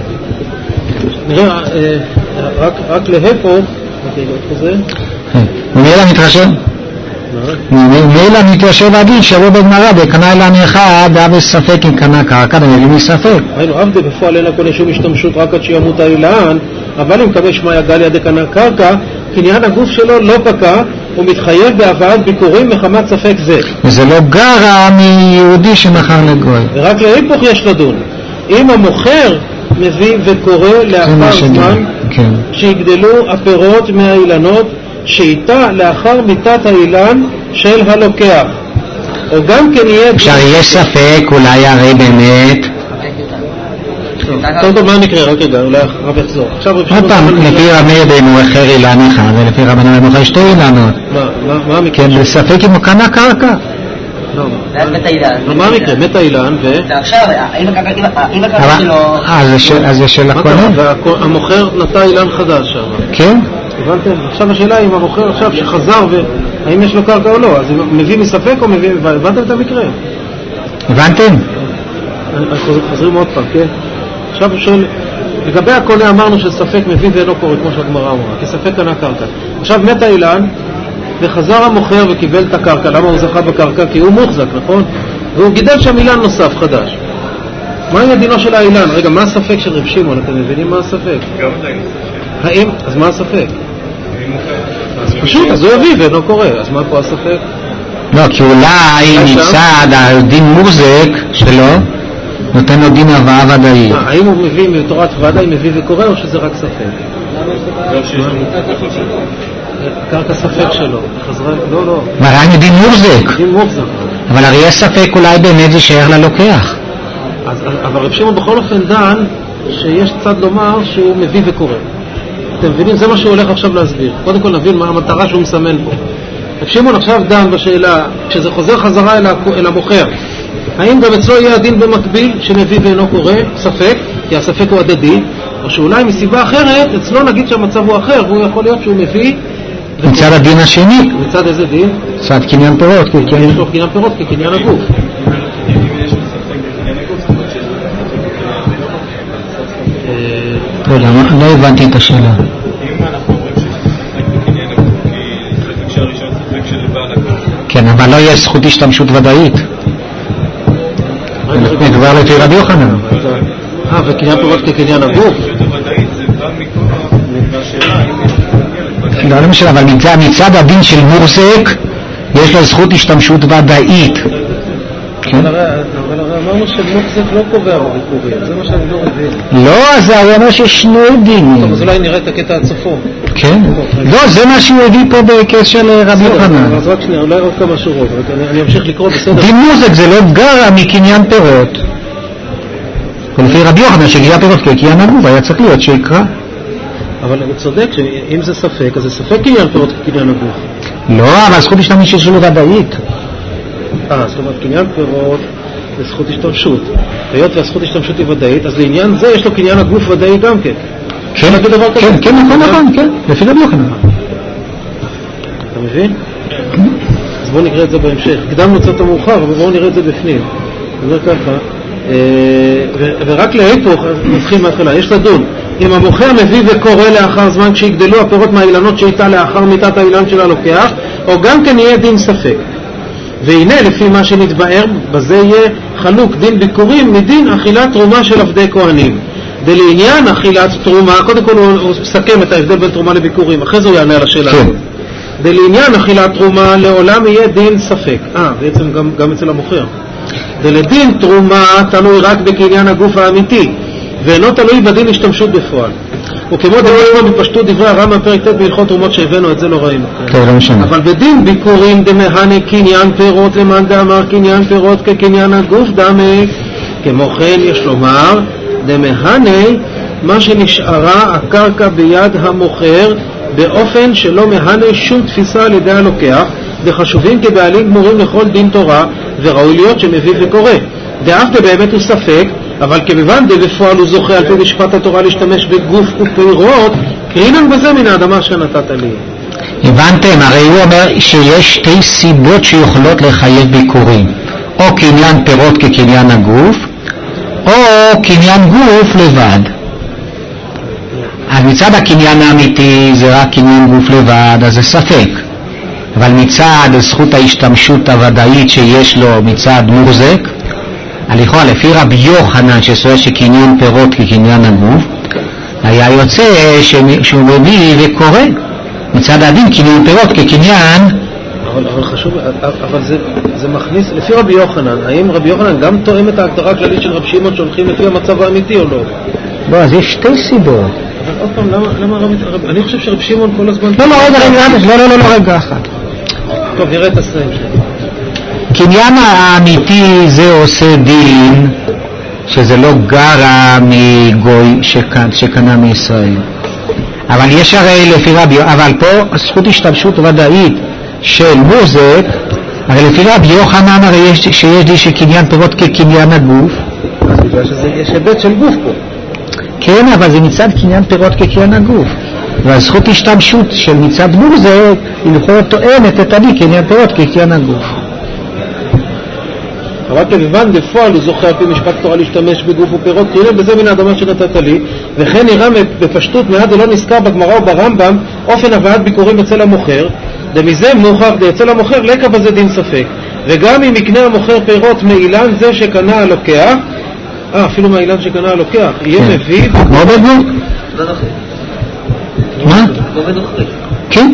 נראה, רק להפוך, ממילא מתרשם. ממילא מתיישב הדין שבו בגמרא בקנה אילן אחד אב ספק אם קנה קרקע ומביא מספק. היינו עבדי בפועל אין הקונה שום השתמשות רק עד שימות האילן, אבל אם קבש מה יגל ידי קנה קרקע, קניין הגוף שלו לא פקע, הוא מתחייב בהבאת ביקורים מחמת ספק זה. וזה לא גרה מיהודי שמכר לגוי. ורק להיפוך יש לדון. אם המוכר מביא וקורא לאחר זמן כן. שיגדלו הפירות מהאילנות שאיתה לאחר מיתת האילן של הלוקח, או גם כן יהיה... אפשר יהיה ספק, אולי הרי באמת... טוב, מה המקרה? רק רגע, אולי הרב יחזור. עוד פעם, לפי רבי אם הוא אחר אילן אחד, ולפי רבנן הוא מוכר שתי אילנות. מה המקרה? כן, בספק אם הוא קנה קרקע. ואז מת האילן. מה המקרה? מת האילן ו... ועכשיו, אם הקרקע שלו... אז זה של הכהן. והמוכר נטע אילן חדש שם. כן. הבנתם? עכשיו השאלה אם המוכר עכשיו שחזר והאם יש לו קרקע או לא, אז הוא מביא מספק או מביא... הבנתם את המקרה? הבנתם? חוזרים עוד פעם, כן? עכשיו הוא שואל, לגבי הקונה אמרנו שספק מביא ואינו קורא, כמו שהגמרא אמרה, כי ספק קנה קרקע. עכשיו מת האילן וחזר המוכר וקיבל את הקרקע. למה הוא זכה בקרקע? כי הוא מוחזק, נכון? והוא גידל שם אילן נוסף חדש. מה עם הדינו של האילן? רגע, מה הספק של רב שמעון? אתם מבינים מה הספק? גם עדיין ספק. האם? אז מה הספק? אני מוכר. אז פשוט, אז הוא יביא ואינו קורא. אז מה פה הספק? לא, כי אולי מצד הדין מוחזק שלו נותן לו דין הבאה ודאי. האם הוא מביא מתורת ודאי, מביא וקורא, או שזה רק ספק? קרקע ספק שלו. לא, לא. מראה דין מוחזק. דין מוחזק. אבל הרי יש ספק אולי באמת זה שייך ללוקח. אבל רב שמעון בכל אופן דן שיש צד לומר שהוא מביא וקורא. אתם מבינים? זה מה שהוא הולך עכשיו להסביר. קודם כל נבין מה המטרה שהוא מסמן פה. רב שמעון עכשיו דן בשאלה, כשזה חוזר חזרה אל המוכר, האם גם אצלו יהיה הדין במקביל שמביא ואינו קורא? ספק, כי הספק הוא הדדי, או שאולי מסיבה אחרת, אצלו נגיד שהמצב הוא אחר, והוא יכול להיות שהוא מביא מצד הדין השני. מצד איזה דין? מצד קניין פירות. יש לו קניין פירות כקניין הגוף. לא הבנתי את השאלה. אם אנחנו אומרים שספק בקניין הגוף, כי ספק שהראשון ספק של בעל הגוף. כן, אבל לא יש זכות השתמשות ודאית. כבר לפי רבי יוחנן. וקניין פירות כקניין הגוף? השתמשות הוודאית זה בא מכוח מהשאלה אם יש... לא למשל, אבל מצד הדין של מוחזק יש לו זכות השתמשות ודאית. אבל הרי אמרנו שמוחזק לא קובע בביקורים, זה מה שאני לא מבין. לא, אז הוא אומר שיש שני דינים. טוב, אז אולי נראה את הקטע עד סופו. כן? לא, זה מה שהוא הביא פה בקץ של רבי יוחנן. אז רק שנייה, אולי עוד כמה שורות, אני אמשיך לקרוא בסדר. דין מוחזק זה לא גרה מקניין פירות. ולפי רבי יוחנן שקניין פירות כקניין הגוף היה צריך להיות שיקרא. אבל הוא צודק שאם זה ספק, אז זה ספק קניין פירות כקניין הגוף. לא, אבל זכות השתמשות שלו ודאית. זאת אומרת, קניין פירות זה זכות השתמשות. היות והזכות השתמשות היא ודאית, אז לעניין זה יש לו קניין הגוף ודאי גם כן. כן, נכון, כן, לפי רבי יוחנן. אתה מבין? אז בואו נקרא את זה בהמשך. קדמנו קצת המאוחר, אבל בואו נראה את זה בפנים. אני אומר ככה, ורק להיפוך, נתחיל מההתחלה, יש לדון. אם המוכר מביא וקורא לאחר זמן כשיגדלו הפירות מהאילנות שאיתה לאחר מיתת האילן של הלוקח, או גם כן יהיה דין ספק. והנה לפי מה שנתבאר בזה יהיה חלוק דין ביקורים מדין אכילת תרומה של עבדי כהנים. ולעניין אכילת תרומה, קודם כל הוא מסכם את ההבדל בין תרומה לביקורים, אחרי זה הוא יענה על השאלה. ולעניין אכילת תרומה לעולם יהיה דין ספק. בעצם גם אצל המוכר. ולדין תרומה תלוי רק בקניין הגוף האמיתי, ואינו תלוי בדין השתמשות בפועל. וכמו דמשמע בפשטות דברי הרמב"ם פרק ט' בהלכות תרומות שהבאנו, את זה לא ראינו. אבל בדין ביקורים דמהנה קניין פירות למאן דאמר קניין פירות כקניין הגוף דמה, כמו כן יש לומר דמהנה מה שנשארה הקרקע ביד המוכר באופן שלא מהנה שום תפיסה על ידי הלוקח, וחשובים כבעלים גמורים לכל דין תורה, וראוי להיות שמביא וקורא. דאף באמת הוא ספק, אבל כמובן בפועל הוא זוכה על פי משפט התורה להשתמש בגוף ופירות, קרינן בזה מן האדמה שנתת לי. הבנתם, הרי הוא אומר שיש שתי סיבות שיכולות לחייב ביקורים, או קניין פירות כקניין הגוף, או קניין גוף לבד. אז מצד הקניין האמיתי זה רק קניין גוף לבד, אז זה ספק. אבל מצד זכות ההשתמשות הוודאית שיש לו מצד מוחזק, הלכאורה לפי רבי יוחנן שסובר שקניין פירות כקניין הגוף, היה יוצא שהוא מביא וקורא מצד הדין קניין פירות כקניין. אבל חשוב, אבל זה מכניס, לפי רבי יוחנן, האם רבי יוחנן גם תואם את ההגדרה הכללית של רבי שמעון שהולכים לפי המצב האמיתי או לא? בוא, אז יש שתי סיבות. אבל עוד פעם, למה אני חושב שרבי שמעון כל הזמן... לא, רגע אחד. טוב, נראה את הסרעים שלי. קניין האמיתי זה עושה דין שזה לא גרה מגוי שקנה מישראל. אבל יש הרי לפי רבי, אבל פה זכות השתמשות ודאית של מוחזק, הרי לפי רבי יוחנן הרי שיש לי שקניין פירות כקניין הגוף. אז בגלל שיש היבט של גוף פה. כן, אבל זה מצד קניין פירות כקניין הגוף. והזכות השתמשות של מצד מוחזק היא לכאורה תואמת את הדין קניין פירות כקניין הגוף. אבל כבבן בפועל הוא זוכה על פי משפט תורה להשתמש בגוף ופירות, כי הנה בזה מן האדמה שנתת לי, וכן נראה בפשטות מעט זה לא נזכר בגמרא או ברמב"ם אופן הבאת ביקורים אצל המוכר, ומזה מוכח אצל המוכר לקה בזה דין ספק. וגם אם יקנה המוכר פירות מאילן זה שקנה הלוקח, אפילו מהאילן שקנה הלוקח, יהיה מביא... מה עובד בו? לא נוכח. מה? לא עובד נוכח. כן?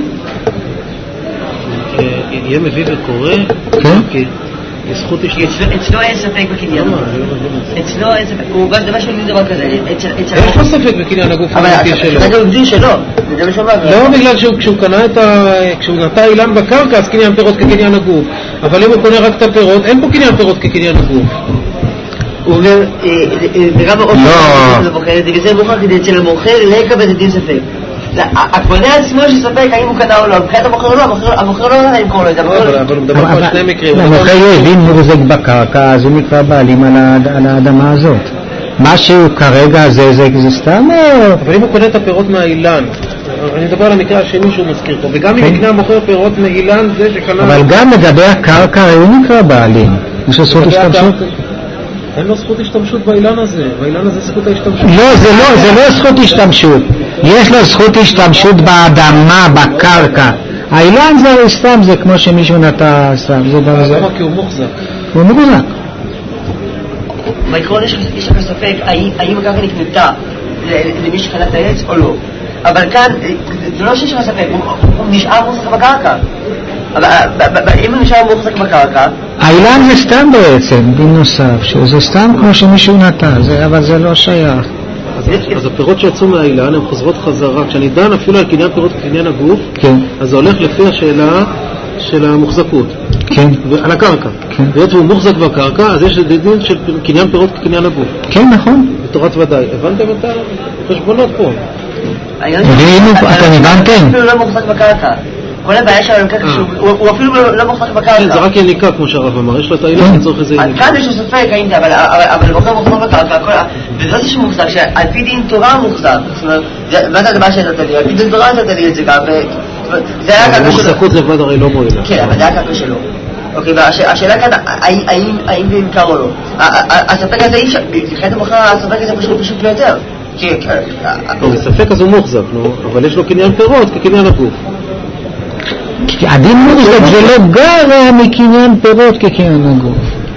יהיה מביא וקורא? כן? אצלו אין ספק בקניין. אצלו אין ספק, הוא גם דבר שאני דבר כזה. יש לו ספק בקניין הגוף האמיתי שלו. אבל זה בגלל שלו. לא בגלל כשהוא קנה כשהוא נטע אילן בקרקע אז קניין פירות כקניין הגוף. אבל אם הוא קונה רק את הפירות, אין פה קניין פירות כקניין הגוף. הוא אומר, וגם עוד זה מוכר כדי אצל המוכר לקבל את דין ספק. הקונה עצמו שספק האם הוא קנה או לא, מבחינת המוכר או לא, המוכר לא יודע אם קורא לו את זה. אבל הוא מדבר פה על שני מקרים. המוכר לא הבין מוחזק בקרקע, אז הוא נקרא בעלים על האדמה הזאת. מה שהוא כרגע זה סתם או... אבל אם הוא קונה את הפירות מהאילן, אני מדבר על המקרה השני שהוא מזכיר פה, וגם אם יקנה המוכר פירות מאילן זה שקנה... אבל גם לגבי הקרקע הוא נקרא בעלים. יש לו זכות השתמשות? אין לו זכות השתמשות באילן הזה, באילן הזה זכות ההשתמשות. לא, זה לא זכות השתמשות. יש לו זכות השתמשות באדמה, בקרקע. האילן זה סתם, זה כמו שמישהו נטע סתם. למה? כי הוא מוחזק. הוא מוחזק. בעקרון יש לך ספק האם הקרקע נקנתה למי שקנה את העץ או לא. אבל כאן, זה לא שיש לך ספק, הוא נשאר מוחזק בקרקע. אבל אם הוא נשאר מוחזק בקרקע... האילן זה סתם בעצם, דין נוסף, שזה סתם כמו שמישהו נטע, אבל זה לא שייך. אז הפירות שיצאו מהאילן הן חוזרות חזרה. כשאני דן אפילו על קניין פירות כקניין הגוף, אז זה הולך לפי השאלה של המוחזקות. כן. על הקרקע. כן. ויות הוא מוחזק בקרקע, אז יש דין של קניין פירות כקניין הגוף. כן, נכון. בתורת ודאי. הבנתם את החשבונות פה? אתם הבנתם? אפילו לא מוחזק בקרקע. כל הבעיה שלו הוא אפילו לא מוחזק בקרקע. כן, זה רק יניקה כמו שהרב אמר, יש לו את האילן לצורך איזה יניקה. כאן יש לו ספק האם זה, אבל מוכר מוחזק בקרקע, וזה זה שמוחזק, שעל פי דין תורה מוחזק. זאת אומרת, מה זה הדבר שנתת לי? על פי דין תורה נתת לי את זה גם, זה היה הקרקע שלו. המוחזקות לבד הרי לא מועילה. כן, אבל זה היה הקרקע שלו. אוקיי, והשאלה כאן, האם זה נמכר או לא? הספק הזה אי אפשר, מבחינת המוכר הספק הזה פשוט ביותר. הספק הזה הוא מוחזק, אבל יש לו קניין פירות כקניין הגוף. הדין מוחזק זה לא גרה מקניין פירות כקניין הגוף.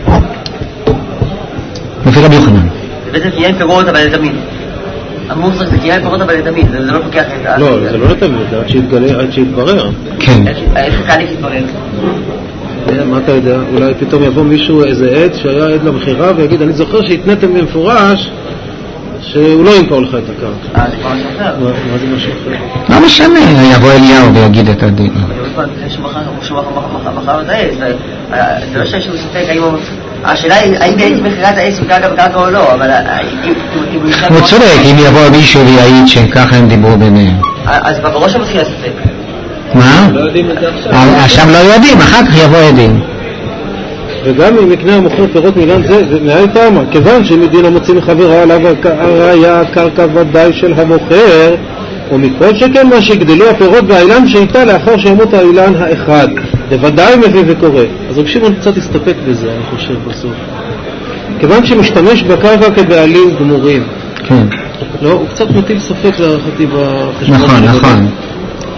לפי רבי יוחנן. זה בעצם קניין פירות אבל לתמיד. המוחזק זה קניין פירות אבל לתמיד, זה לא פוקח את זה. לא, זה לא לתמיד, זה עד שיתברר. כן. איך כאן יתברר? מה אתה יודע? אולי פתאום יבוא מישהו, איזה עד שהיה עד למחירה ויגיד, אני זוכר שהתנתם במפורש שהוא לא ימכור לך את הקרקע. זה כבר משהו אחר. מה זה משהו אחר? לא משנה, יבוא אליהו ויגיד את הדין. שהוא מחר את העץ, זה לא שיש לו ספק השאלה היא האם הייתי מחירת העץ הוא קרקע בקרקע או לא, אבל הוא צודק, אם יבוא מישהו ויעיד שככה הם דיברו ביניהם. אז בראש מתחיל הספק. מה? לא יודעים את זה עכשיו. עכשיו לא יודעים, אחר כך יבוא עדים. וגם אם יקנה המוכר פירות מאילן זה מאין טעמה, כיוון שמדין המוציא מחברה עליו הראיה הקרקע ודאי של המוכר, ומכל שכן מה שגדלו הפירות והאילן שאיתה לאחר שימות האילן האחד, בוודאי מביא וקורא. אז רב שמעון קצת הסתפק בזה, אני חושב בסוף. כיוון שמשתמש בקרקע כבעלים גמורים. כן. לא, הוא קצת מטיל ספק להערכתי בחשבון. נכון, נכון.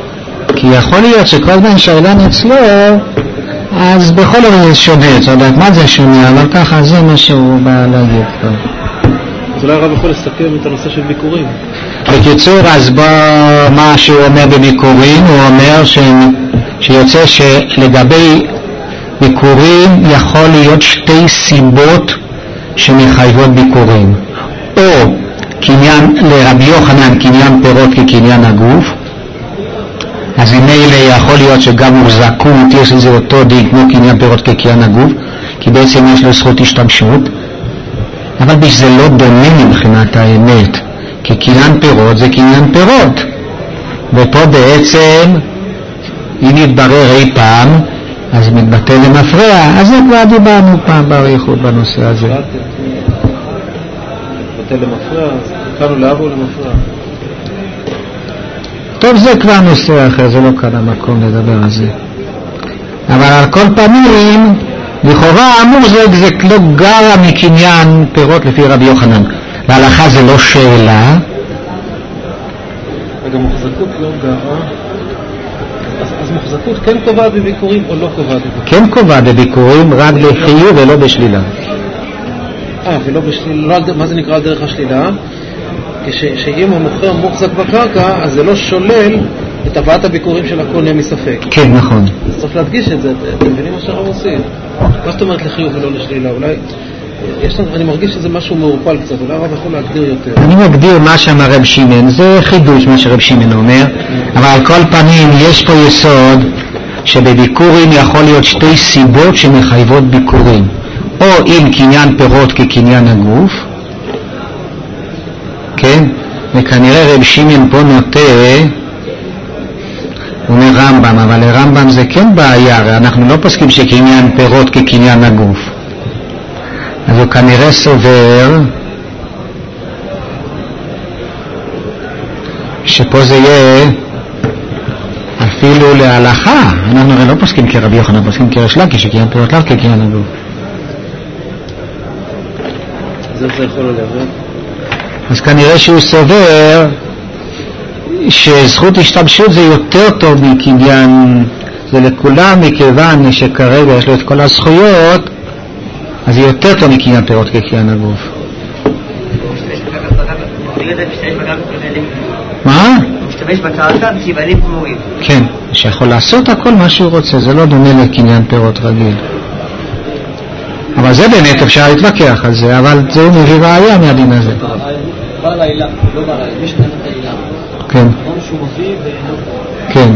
כי יכול להיות שכל זמן שהאילן אצלו, אז בכל אופן זה שונה, אתה יודעת מה זה שונה, אבל ככה זה מה שהוא בא להגיד פה. אז אולי הרב יכול לסכם את הנושא של ביקורים. בקיצור, אז מה שהוא אומר בביקורים, הוא אומר שיוצא שלגבי ביקורים יכול להיות שתי סיבות שמחייבות ביקורים. או קניין, לרבי יוחנן קניין פירות כקניין הגוף, אז אם אלה יכול להיות שגם מוחזקות יש לזה אותו דין כמו קניין פירות כקניין הגוף, כי בעצם יש לו זכות השתמשות, אבל זה לא דומה מבחינת האמת, כי קניין פירות זה קניין פירות, ופה בעצם אם יתברר אי פעם אז מתבטא למפרע, אז זה כבר דיברנו פעם באריכות בנושא הזה. מתבטא למפרע, אז קראנו לאב או למפרע? טוב, זה כבר נושא אחר, זה לא כאן המקום לדבר על זה. אבל על כל פנים, לכאורה המוחזק זה לא גרה מקניין פירות לפי רבי יוחנן. להלכה זה לא שאלה. רגע, מוחזקות לא גרה. אז מוחזקות כן קובעת בביקורים או לא קובעת בביקורים? כן קובעת בביקורים, רק בחיוב ולא בשלילה. ולא בשלילה, מה זה נקרא על דרך השלילה? שאם המוכר מוחזק בקרקע, אז זה לא שולל את הבאת הביקורים של הקונה מספק. כן, נכון. אז צריך להדגיש את זה, אתם מבינים מה שהרב עושים? מה זאת אומרת לחיוב ולא לשלילה? אולי, אני מרגיש שזה משהו מעורפל קצת, אולי הרב יכול להגדיר יותר. אני מגדיר מה שאמר רב שמעון, זה חידוש מה שרב שמעון אומר, אבל על כל פנים יש פה יסוד שבביקורים יכול להיות שתי סיבות שמחייבות ביקורים, או אם קניין פירות כקניין הגוף, כן? וכנראה רב שמעון פה נוטה, הוא אומר רמב"ם, אבל לרמב"ם זה כן בעיה, הרי אנחנו לא פוסקים שקניין פירות כקניין הגוף. אז הוא כנראה סובר שפה זה יהיה אפילו להלכה. אנחנו הרי לא פוסקים כרבי יוחנן, פוסקים כריש לקיש שקניין פירות לאו כקניין הגוף. זה יכול להבין. אז כנראה שהוא סובר שזכות השתמשות זה יותר טוב מקניין, זה לכולם, מכיוון שכרגע יש לו את כל הזכויות, אז זה יותר טוב מקניין פירות כקניין הגוף. מה? הוא משתמש בקרקע כבנים גמורים. כן, שיכול לעשות הכל מה שהוא רוצה, זה לא דומה לקניין פירות רגיל. אבל זה באמת אפשר להתווכח על זה, אבל זה מביא ראיה מהדין הזה. בעל העילה, לא בעל העילה, מי שקנה את העילה. כן. שהוא מביא כן.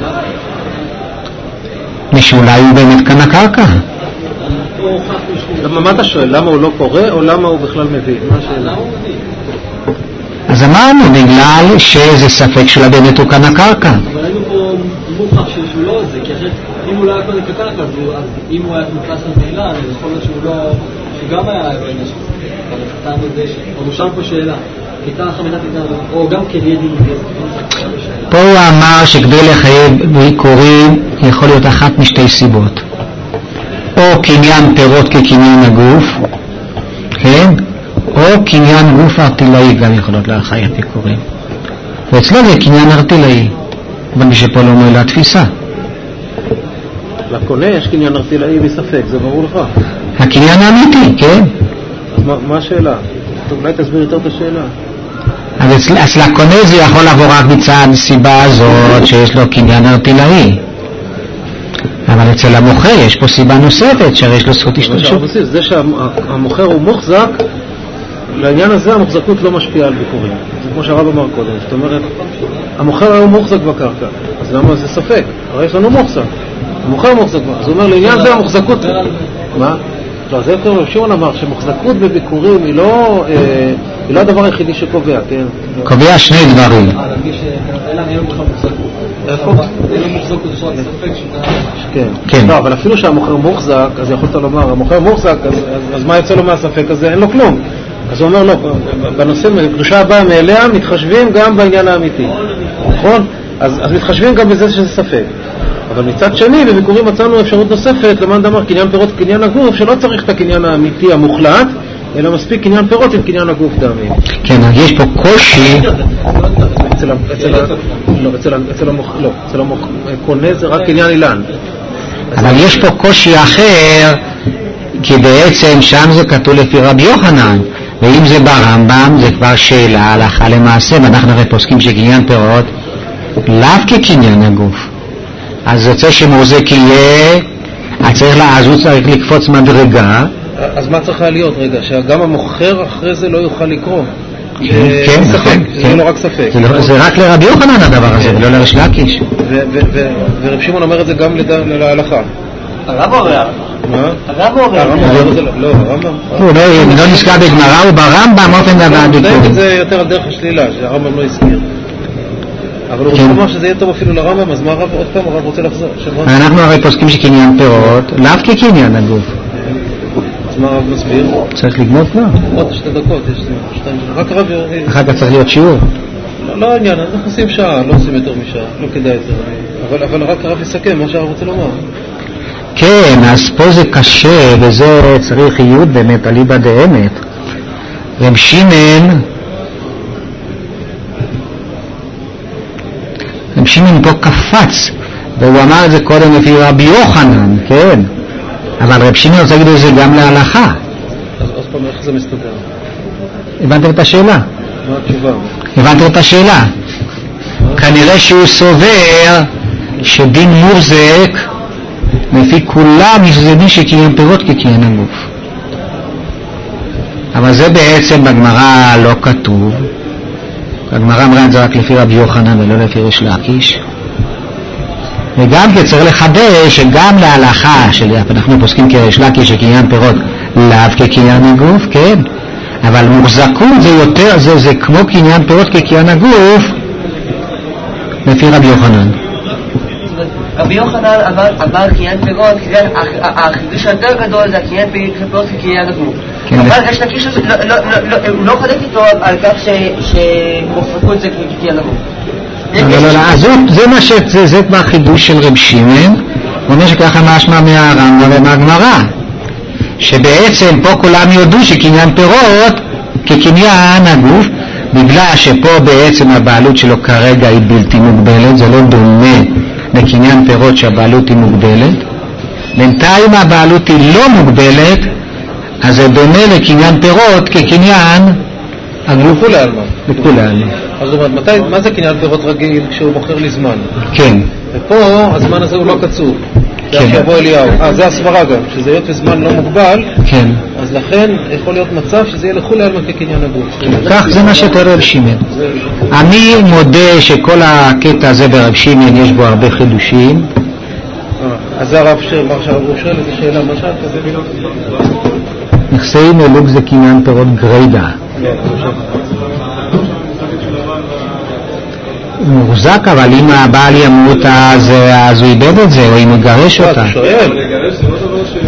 משאולי הוא באמת קנה קרקע. מה אתה שואל? למה הוא לא קורא או למה הוא בכלל מביא? מה השאלה? אז אמרנו, בגלל שזה ספק שלה באמת הוא קנה קרקע. אבל היינו פה מוכח שהוא לא זה, כי אחרת אם הוא לא היה קונה את הקרקע, אז אם הוא היה נכנס לתהילה, אז יכול להיות שהוא לא, שגם היה בעניין שלו. אבל חתם בזה, או נושם פה שאלה, כיתה חמדת איתה, או גם כנהיה דין גז. פה הוא אמר שכדי לחייב ביקורים יכול להיות אחת משתי סיבות. או קניין פירות כקניין הגוף, כן? או קניין גוף ארטילאי גם יכולות לחייב ביקורים. ואצלו זה קניין ארטילאי, אבל מי שפה לא אומר לה תפיסה. לקונה יש קניין ארטילאי בספק, זה ברור לך. הקניין האמיתי, כן? אז מה השאלה? אולי תסביר יותר את השאלה. אז לקונה זה יכול לבוא רק מצד סיבה הזאת שיש לו קניין ארטילאי. אבל אצל המוכר יש פה סיבה נוספת שיש לו זכות השתמשות. זה שהמוכר הוא מוחזק, לעניין הזה המוחזקות לא משפיעה על ביקורים. זה כמו שהרב אמר קודם. זאת אומרת, המוכר הוא מוחזק בקרקע, אז למה זה ספק? הרי יש לנו מוחזק. המוכר מוחזק בקרקע. אז הוא אומר, לעניין זה המוחזקות... מה? לא, זה יותר שמעון אמר שמוחזקות בביקורים היא לא הדבר היחידי שקובע, כן? קובע שני דברים. אלא אין לו בכלל מוחזקות. איפה? אין לו מוחזקות, יש רק ספק שאתה... כן. לא, אבל אפילו שהמוכר מוחזק, אז יכולת לומר, המוכר מוחזק, אז מה יוצא לו מהספק הזה? אין לו כלום. אז הוא אומר, לא, בנושא, בקדושה הבאה מאליה, מתחשבים גם בעניין האמיתי. נכון? אז מתחשבים גם בזה שזה ספק. אבל מצד שני, בביקורים מצאנו אפשרות נוספת, למען דאמר קניין פירות קניין הגוף, שלא צריך את הקניין האמיתי המוחלט, אלא מספיק קניין פירות עם קניין הגוף דאמי. כן, יש פה קושי. אצל הקונה זה רק עניין אילן. אבל יש פה קושי אחר, כי בעצם שם זה כתוב לפי רבי יוחנן, ואם זה ברמב"ם זה כבר שאלה הלכה למעשה, ואנחנו הרי פוסקים שקניין פירות לאו כקניין הגוף. אז יוצא שמורזק יהיה, אז הוא צריך לקפוץ מדרגה. אז מה צריכה להיות רגע? שגם המוכר אחרי זה לא יוכל לקרוא? כן, נכון. זה לא רק ספק. זה רק לרבי יוחנן הדבר הזה, ולא לריש לקיש. ורב שמעון אומר את זה גם להלכה. הרב אומר. מה? הרב אומר. לא, הרמב"ם. הוא לא נזכר בגמרא, הוא ברמב"ם אופן דבר ביקורי. זה יותר על דרך השלילה, שהרמב"ם לא הזכיר. אבל הוא רוצה לומר שזה יהיה טוב אפילו לרמב"ם, אז מה הרב עוד פעם הרב רוצה לחזור? אנחנו הרי פוסקים שקניין פירות, לאו כקניין הגוף. אז מה הרב מסביר? צריך לגמור כבר. עוד 2 דקות, יש 2 רק הרב... אחר כך צריך להיות שיעור. לא עניין, אנחנו עושים שעה, לא עושים יותר משעה, לא כדאי יותר. אבל רק הרב יסכם מה שהרב רוצה לומר. כן, אז פה זה קשה, וזה צריך עיוד באמת, אליבא דאמת. רב שמעון פה קפץ, והוא אמר את זה קודם לפי רבי יוחנן, כן. אבל רב שמעון רוצה להגיד את זה גם להלכה. אז עוד פעם, איך זה מסתדר? הבנתם את השאלה? מה התשובה? הבנתם את השאלה. כנראה שהוא סובר שדין מורזק לפי כולם יש זה דין שקניין פירות כקניין הגוף. אבל זה בעצם בגמרא לא כתוב. הגמרא אמרה את זה רק לפי רבי יוחנן ולא לפי ריש לקיש. וגם כי צריך לחדש שגם להלכה שאנחנו פוסקים כריש לקיש שקניין פירות לאו כקניין הגוף, כן. אבל מוחזקות זה יותר, זה כמו קניין פירות כקניין הגוף לפי רבי יוחנן. רבי יוחנן אמר קניין פירות, החידוש היותר גדול זה הקניין פירות כקניין הגוף. אבל ריש לקיש הוא לא חולק איתו על כך שמוחזקות זה כקניין הגוף. לא, אז זה כבר חידוש של רב שמעון, הוא אומר שככה משמע מהרמב"ם ומהגמרא, שבעצם פה כולם יודו שקניין פירות כקניין הגוף, בגלל שפה בעצם הבעלות שלו כרגע היא בלתי מוגבלת, זה לא דומה לקניין פירות שהבעלות היא מוגבלת. בינתיים הבעלות היא לא מוגבלת, אז זה דומה לקניין פירות כקניין הגוף. לכולי עלמא. לכולי עלמא. אז זאת אומרת, מה זה קניין פירות רגיל כשהוא מוכר לי זמן? כן. ופה הזמן הזה הוא לא קצוב. זה שיבוא אליהו. זה הסברה גם, שזה היות וזמן לא מוגבל. כן. אז לכן יכול להיות מצב שזה יהיה לכולי עלמא כקניין הגוף. כך זה מה שתראה רב שמעון. אני מודה שכל הקטע הזה ברב שמעון יש בו הרבה חידושים. אז זה הרב הוא שואל איזה שאלה, מה שאלת? נכסי מלוק זה קניין פירות גרידא. מוחזק, אבל אם הבעל ימות אז הוא איבד את זה, או אם הוא גרש אותה. אתה שואל? לגרש זה לא דבר שאנחנו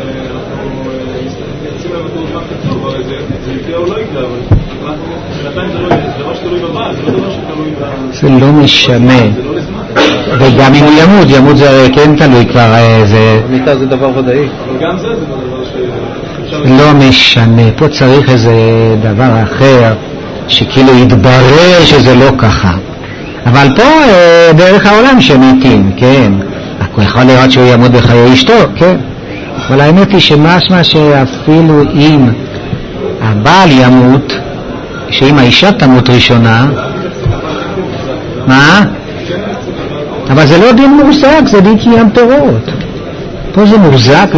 יוצאים למקור מה כתוב, הרי זה יקרה או לא יקרה, אבל שנתיים זה דבר שתלוי בבעל, זה לא דבר שתלוי זה לא משנה. וגם אם הוא ימות זה הרי כן תלוי כבר, מיטה זה דבר ודאי. אבל גם זה דבר לא משנה, פה צריך איזה דבר אחר שכאילו יתברר שזה לא ככה. אבל פה דרך העולם שמתים, כן. הוא יכול לראות שהוא ימות בחיי אשתו, כן. אבל האמת היא שמשמע שאפילו אם הבעל ימות, שאם האישה תמות ראשונה, מה? אבל זה לא דין מוחזק, זה דין קניין פירות. פה זה מוחזק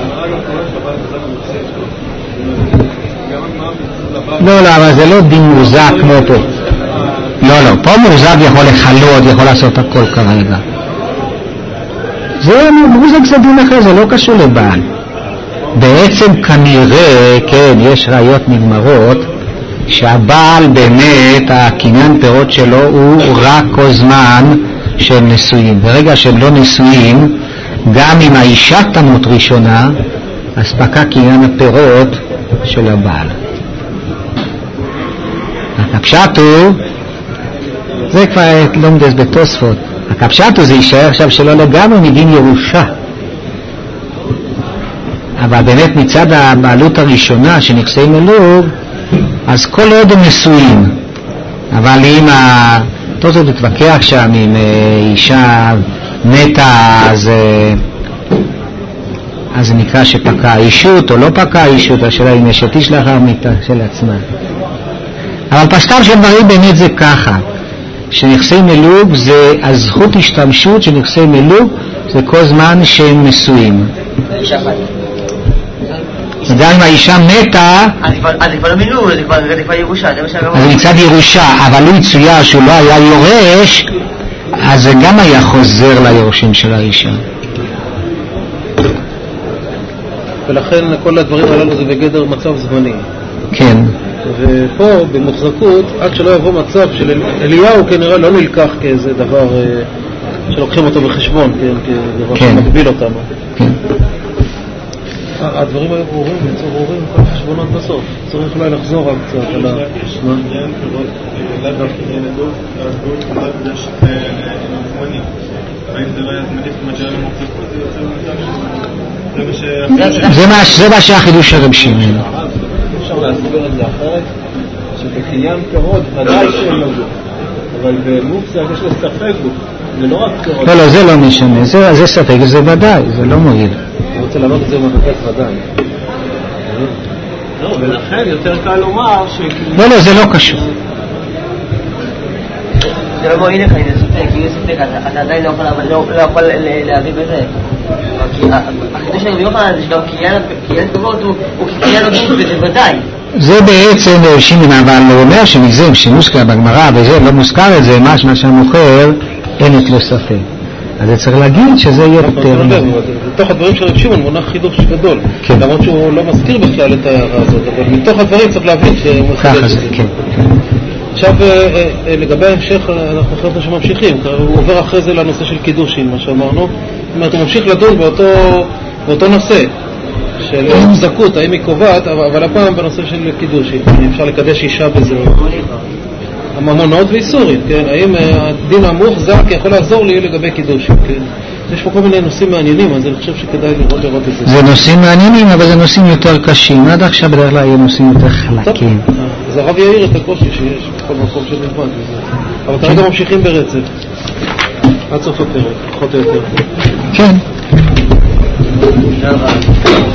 לא, אבל זה לא דין מוחזק כמו פה. לא, פה מוחזק יכול לחלות, יכול לעשות הכל כרגע. זה מוחזק זה דין אחר, זה לא קשור לבעל. בעצם כנראה, כן, יש ראיות נגמרות, שהבעל באמת, הקניין פירות שלו הוא רק כל זמן שהם נשואים. ברגע שהם לא נשואים, גם אם האישה תמות ראשונה, אז פקע קניין הפירות של הבעל. הפשט הוא, זה כבר לומדס בתוספות, הפשט הוא זה יישאר עכשיו שלא לגמרי מדין ירושה. אבל באמת מצד הבעלות הראשונה שנכסי מלוג, אז כל עוד הם נשואים. אבל אם תוספות מתווכח שם אם אישה מתה אז זה נקרא שפקע אישות או לא פקע אישות, השאלה אם יש איש לאחר מיתה של עצמה. אבל פשטם של דברים באמת זה ככה, שנכסי מלוג זה הזכות השתמשות של נכסי מלוג, זה כל זמן שהם נשואים. גם אם האישה מתה, אז זה כבר לא מילוג, זה כבר ירושה. אז מצד ירושה, אבל הוא יצויר שהוא לא היה יורש, אז זה גם היה חוזר ליורשים של האישה. ולכן כל הדברים הללו זה בגדר מצב זמני. כן. ופה במוחזקות, עד שלא יבוא מצב של אליהו כנראה לא נלקח כאיזה דבר שלוקחים אותו בחשבון, כדבר שמגביל אותנו. כן. הדברים היו ברורים, יצאו ברורים, כל חשבונות בסוף. צריך אולי לחזור רק קצת על השמה. זה מה שהחידוש הרב שמעון. אפשר להסביר את זה אחרת, שבקניין פירות ודאי שאין לו גוף, אבל במופסק יש לו ספק גוף, זה לא רק פירות. לא, זה לא משנה, זה ספק, זה ודאי, זה לא מועיל. אני רוצה לענות את זה במחקת ודאי. לא, ולכן יותר קל לומר לא, זה לא קשור. זה לא מועיל לך, זה ספק, אם זה ספק, אתה עדיין לא יכול להביא בזה. החידוש של רבי יוחנן זה שגם קניין פירות הוא קניין הגוף, וזה ודאי. זה בעצם שמעון, אבל הוא אומר שמזה שמוזכר בגמרא וזה לא מוזכר את זה, מה שהמוכר אין את לו ספק. אז זה צריך להגיד שזה יותר. בתוך הדברים של רבי שמעון מונח חידוש גדול, למרות שהוא לא מזכיר בכלל את ההערה הזאת, אבל מתוך הדברים צריך להבין שהוא מחדש את זה. עכשיו לגבי ההמשך אנחנו אחרי שממשיכים, הוא עובר אחרי זה לנושא של קידושין, מה שאמרנו. זאת אומרת, הוא ממשיך לדון באותו נושא של מוחזקות, האם היא קובעת, אבל הפעם בנושא של קידושין, אפשר לקדש אישה בזה הממונות ואיסורים, כן? האם הדין המוחזק יכול לעזור לי לגבי קידושין, כן? יש פה כל מיני נושאים מעניינים, אז אני חושב שכדאי לראות את זה. זה נושאים מעניינים, אבל זה נושאים יותר קשים. עד עכשיו בדרך כלל היו נושאים יותר חלקים. אז הרב יאיר את הקושי שיש בכל מקום שנלמד. אבל כרגע ממשיכים ברצף. עד סוף הפרק, פחות או יותר. כן.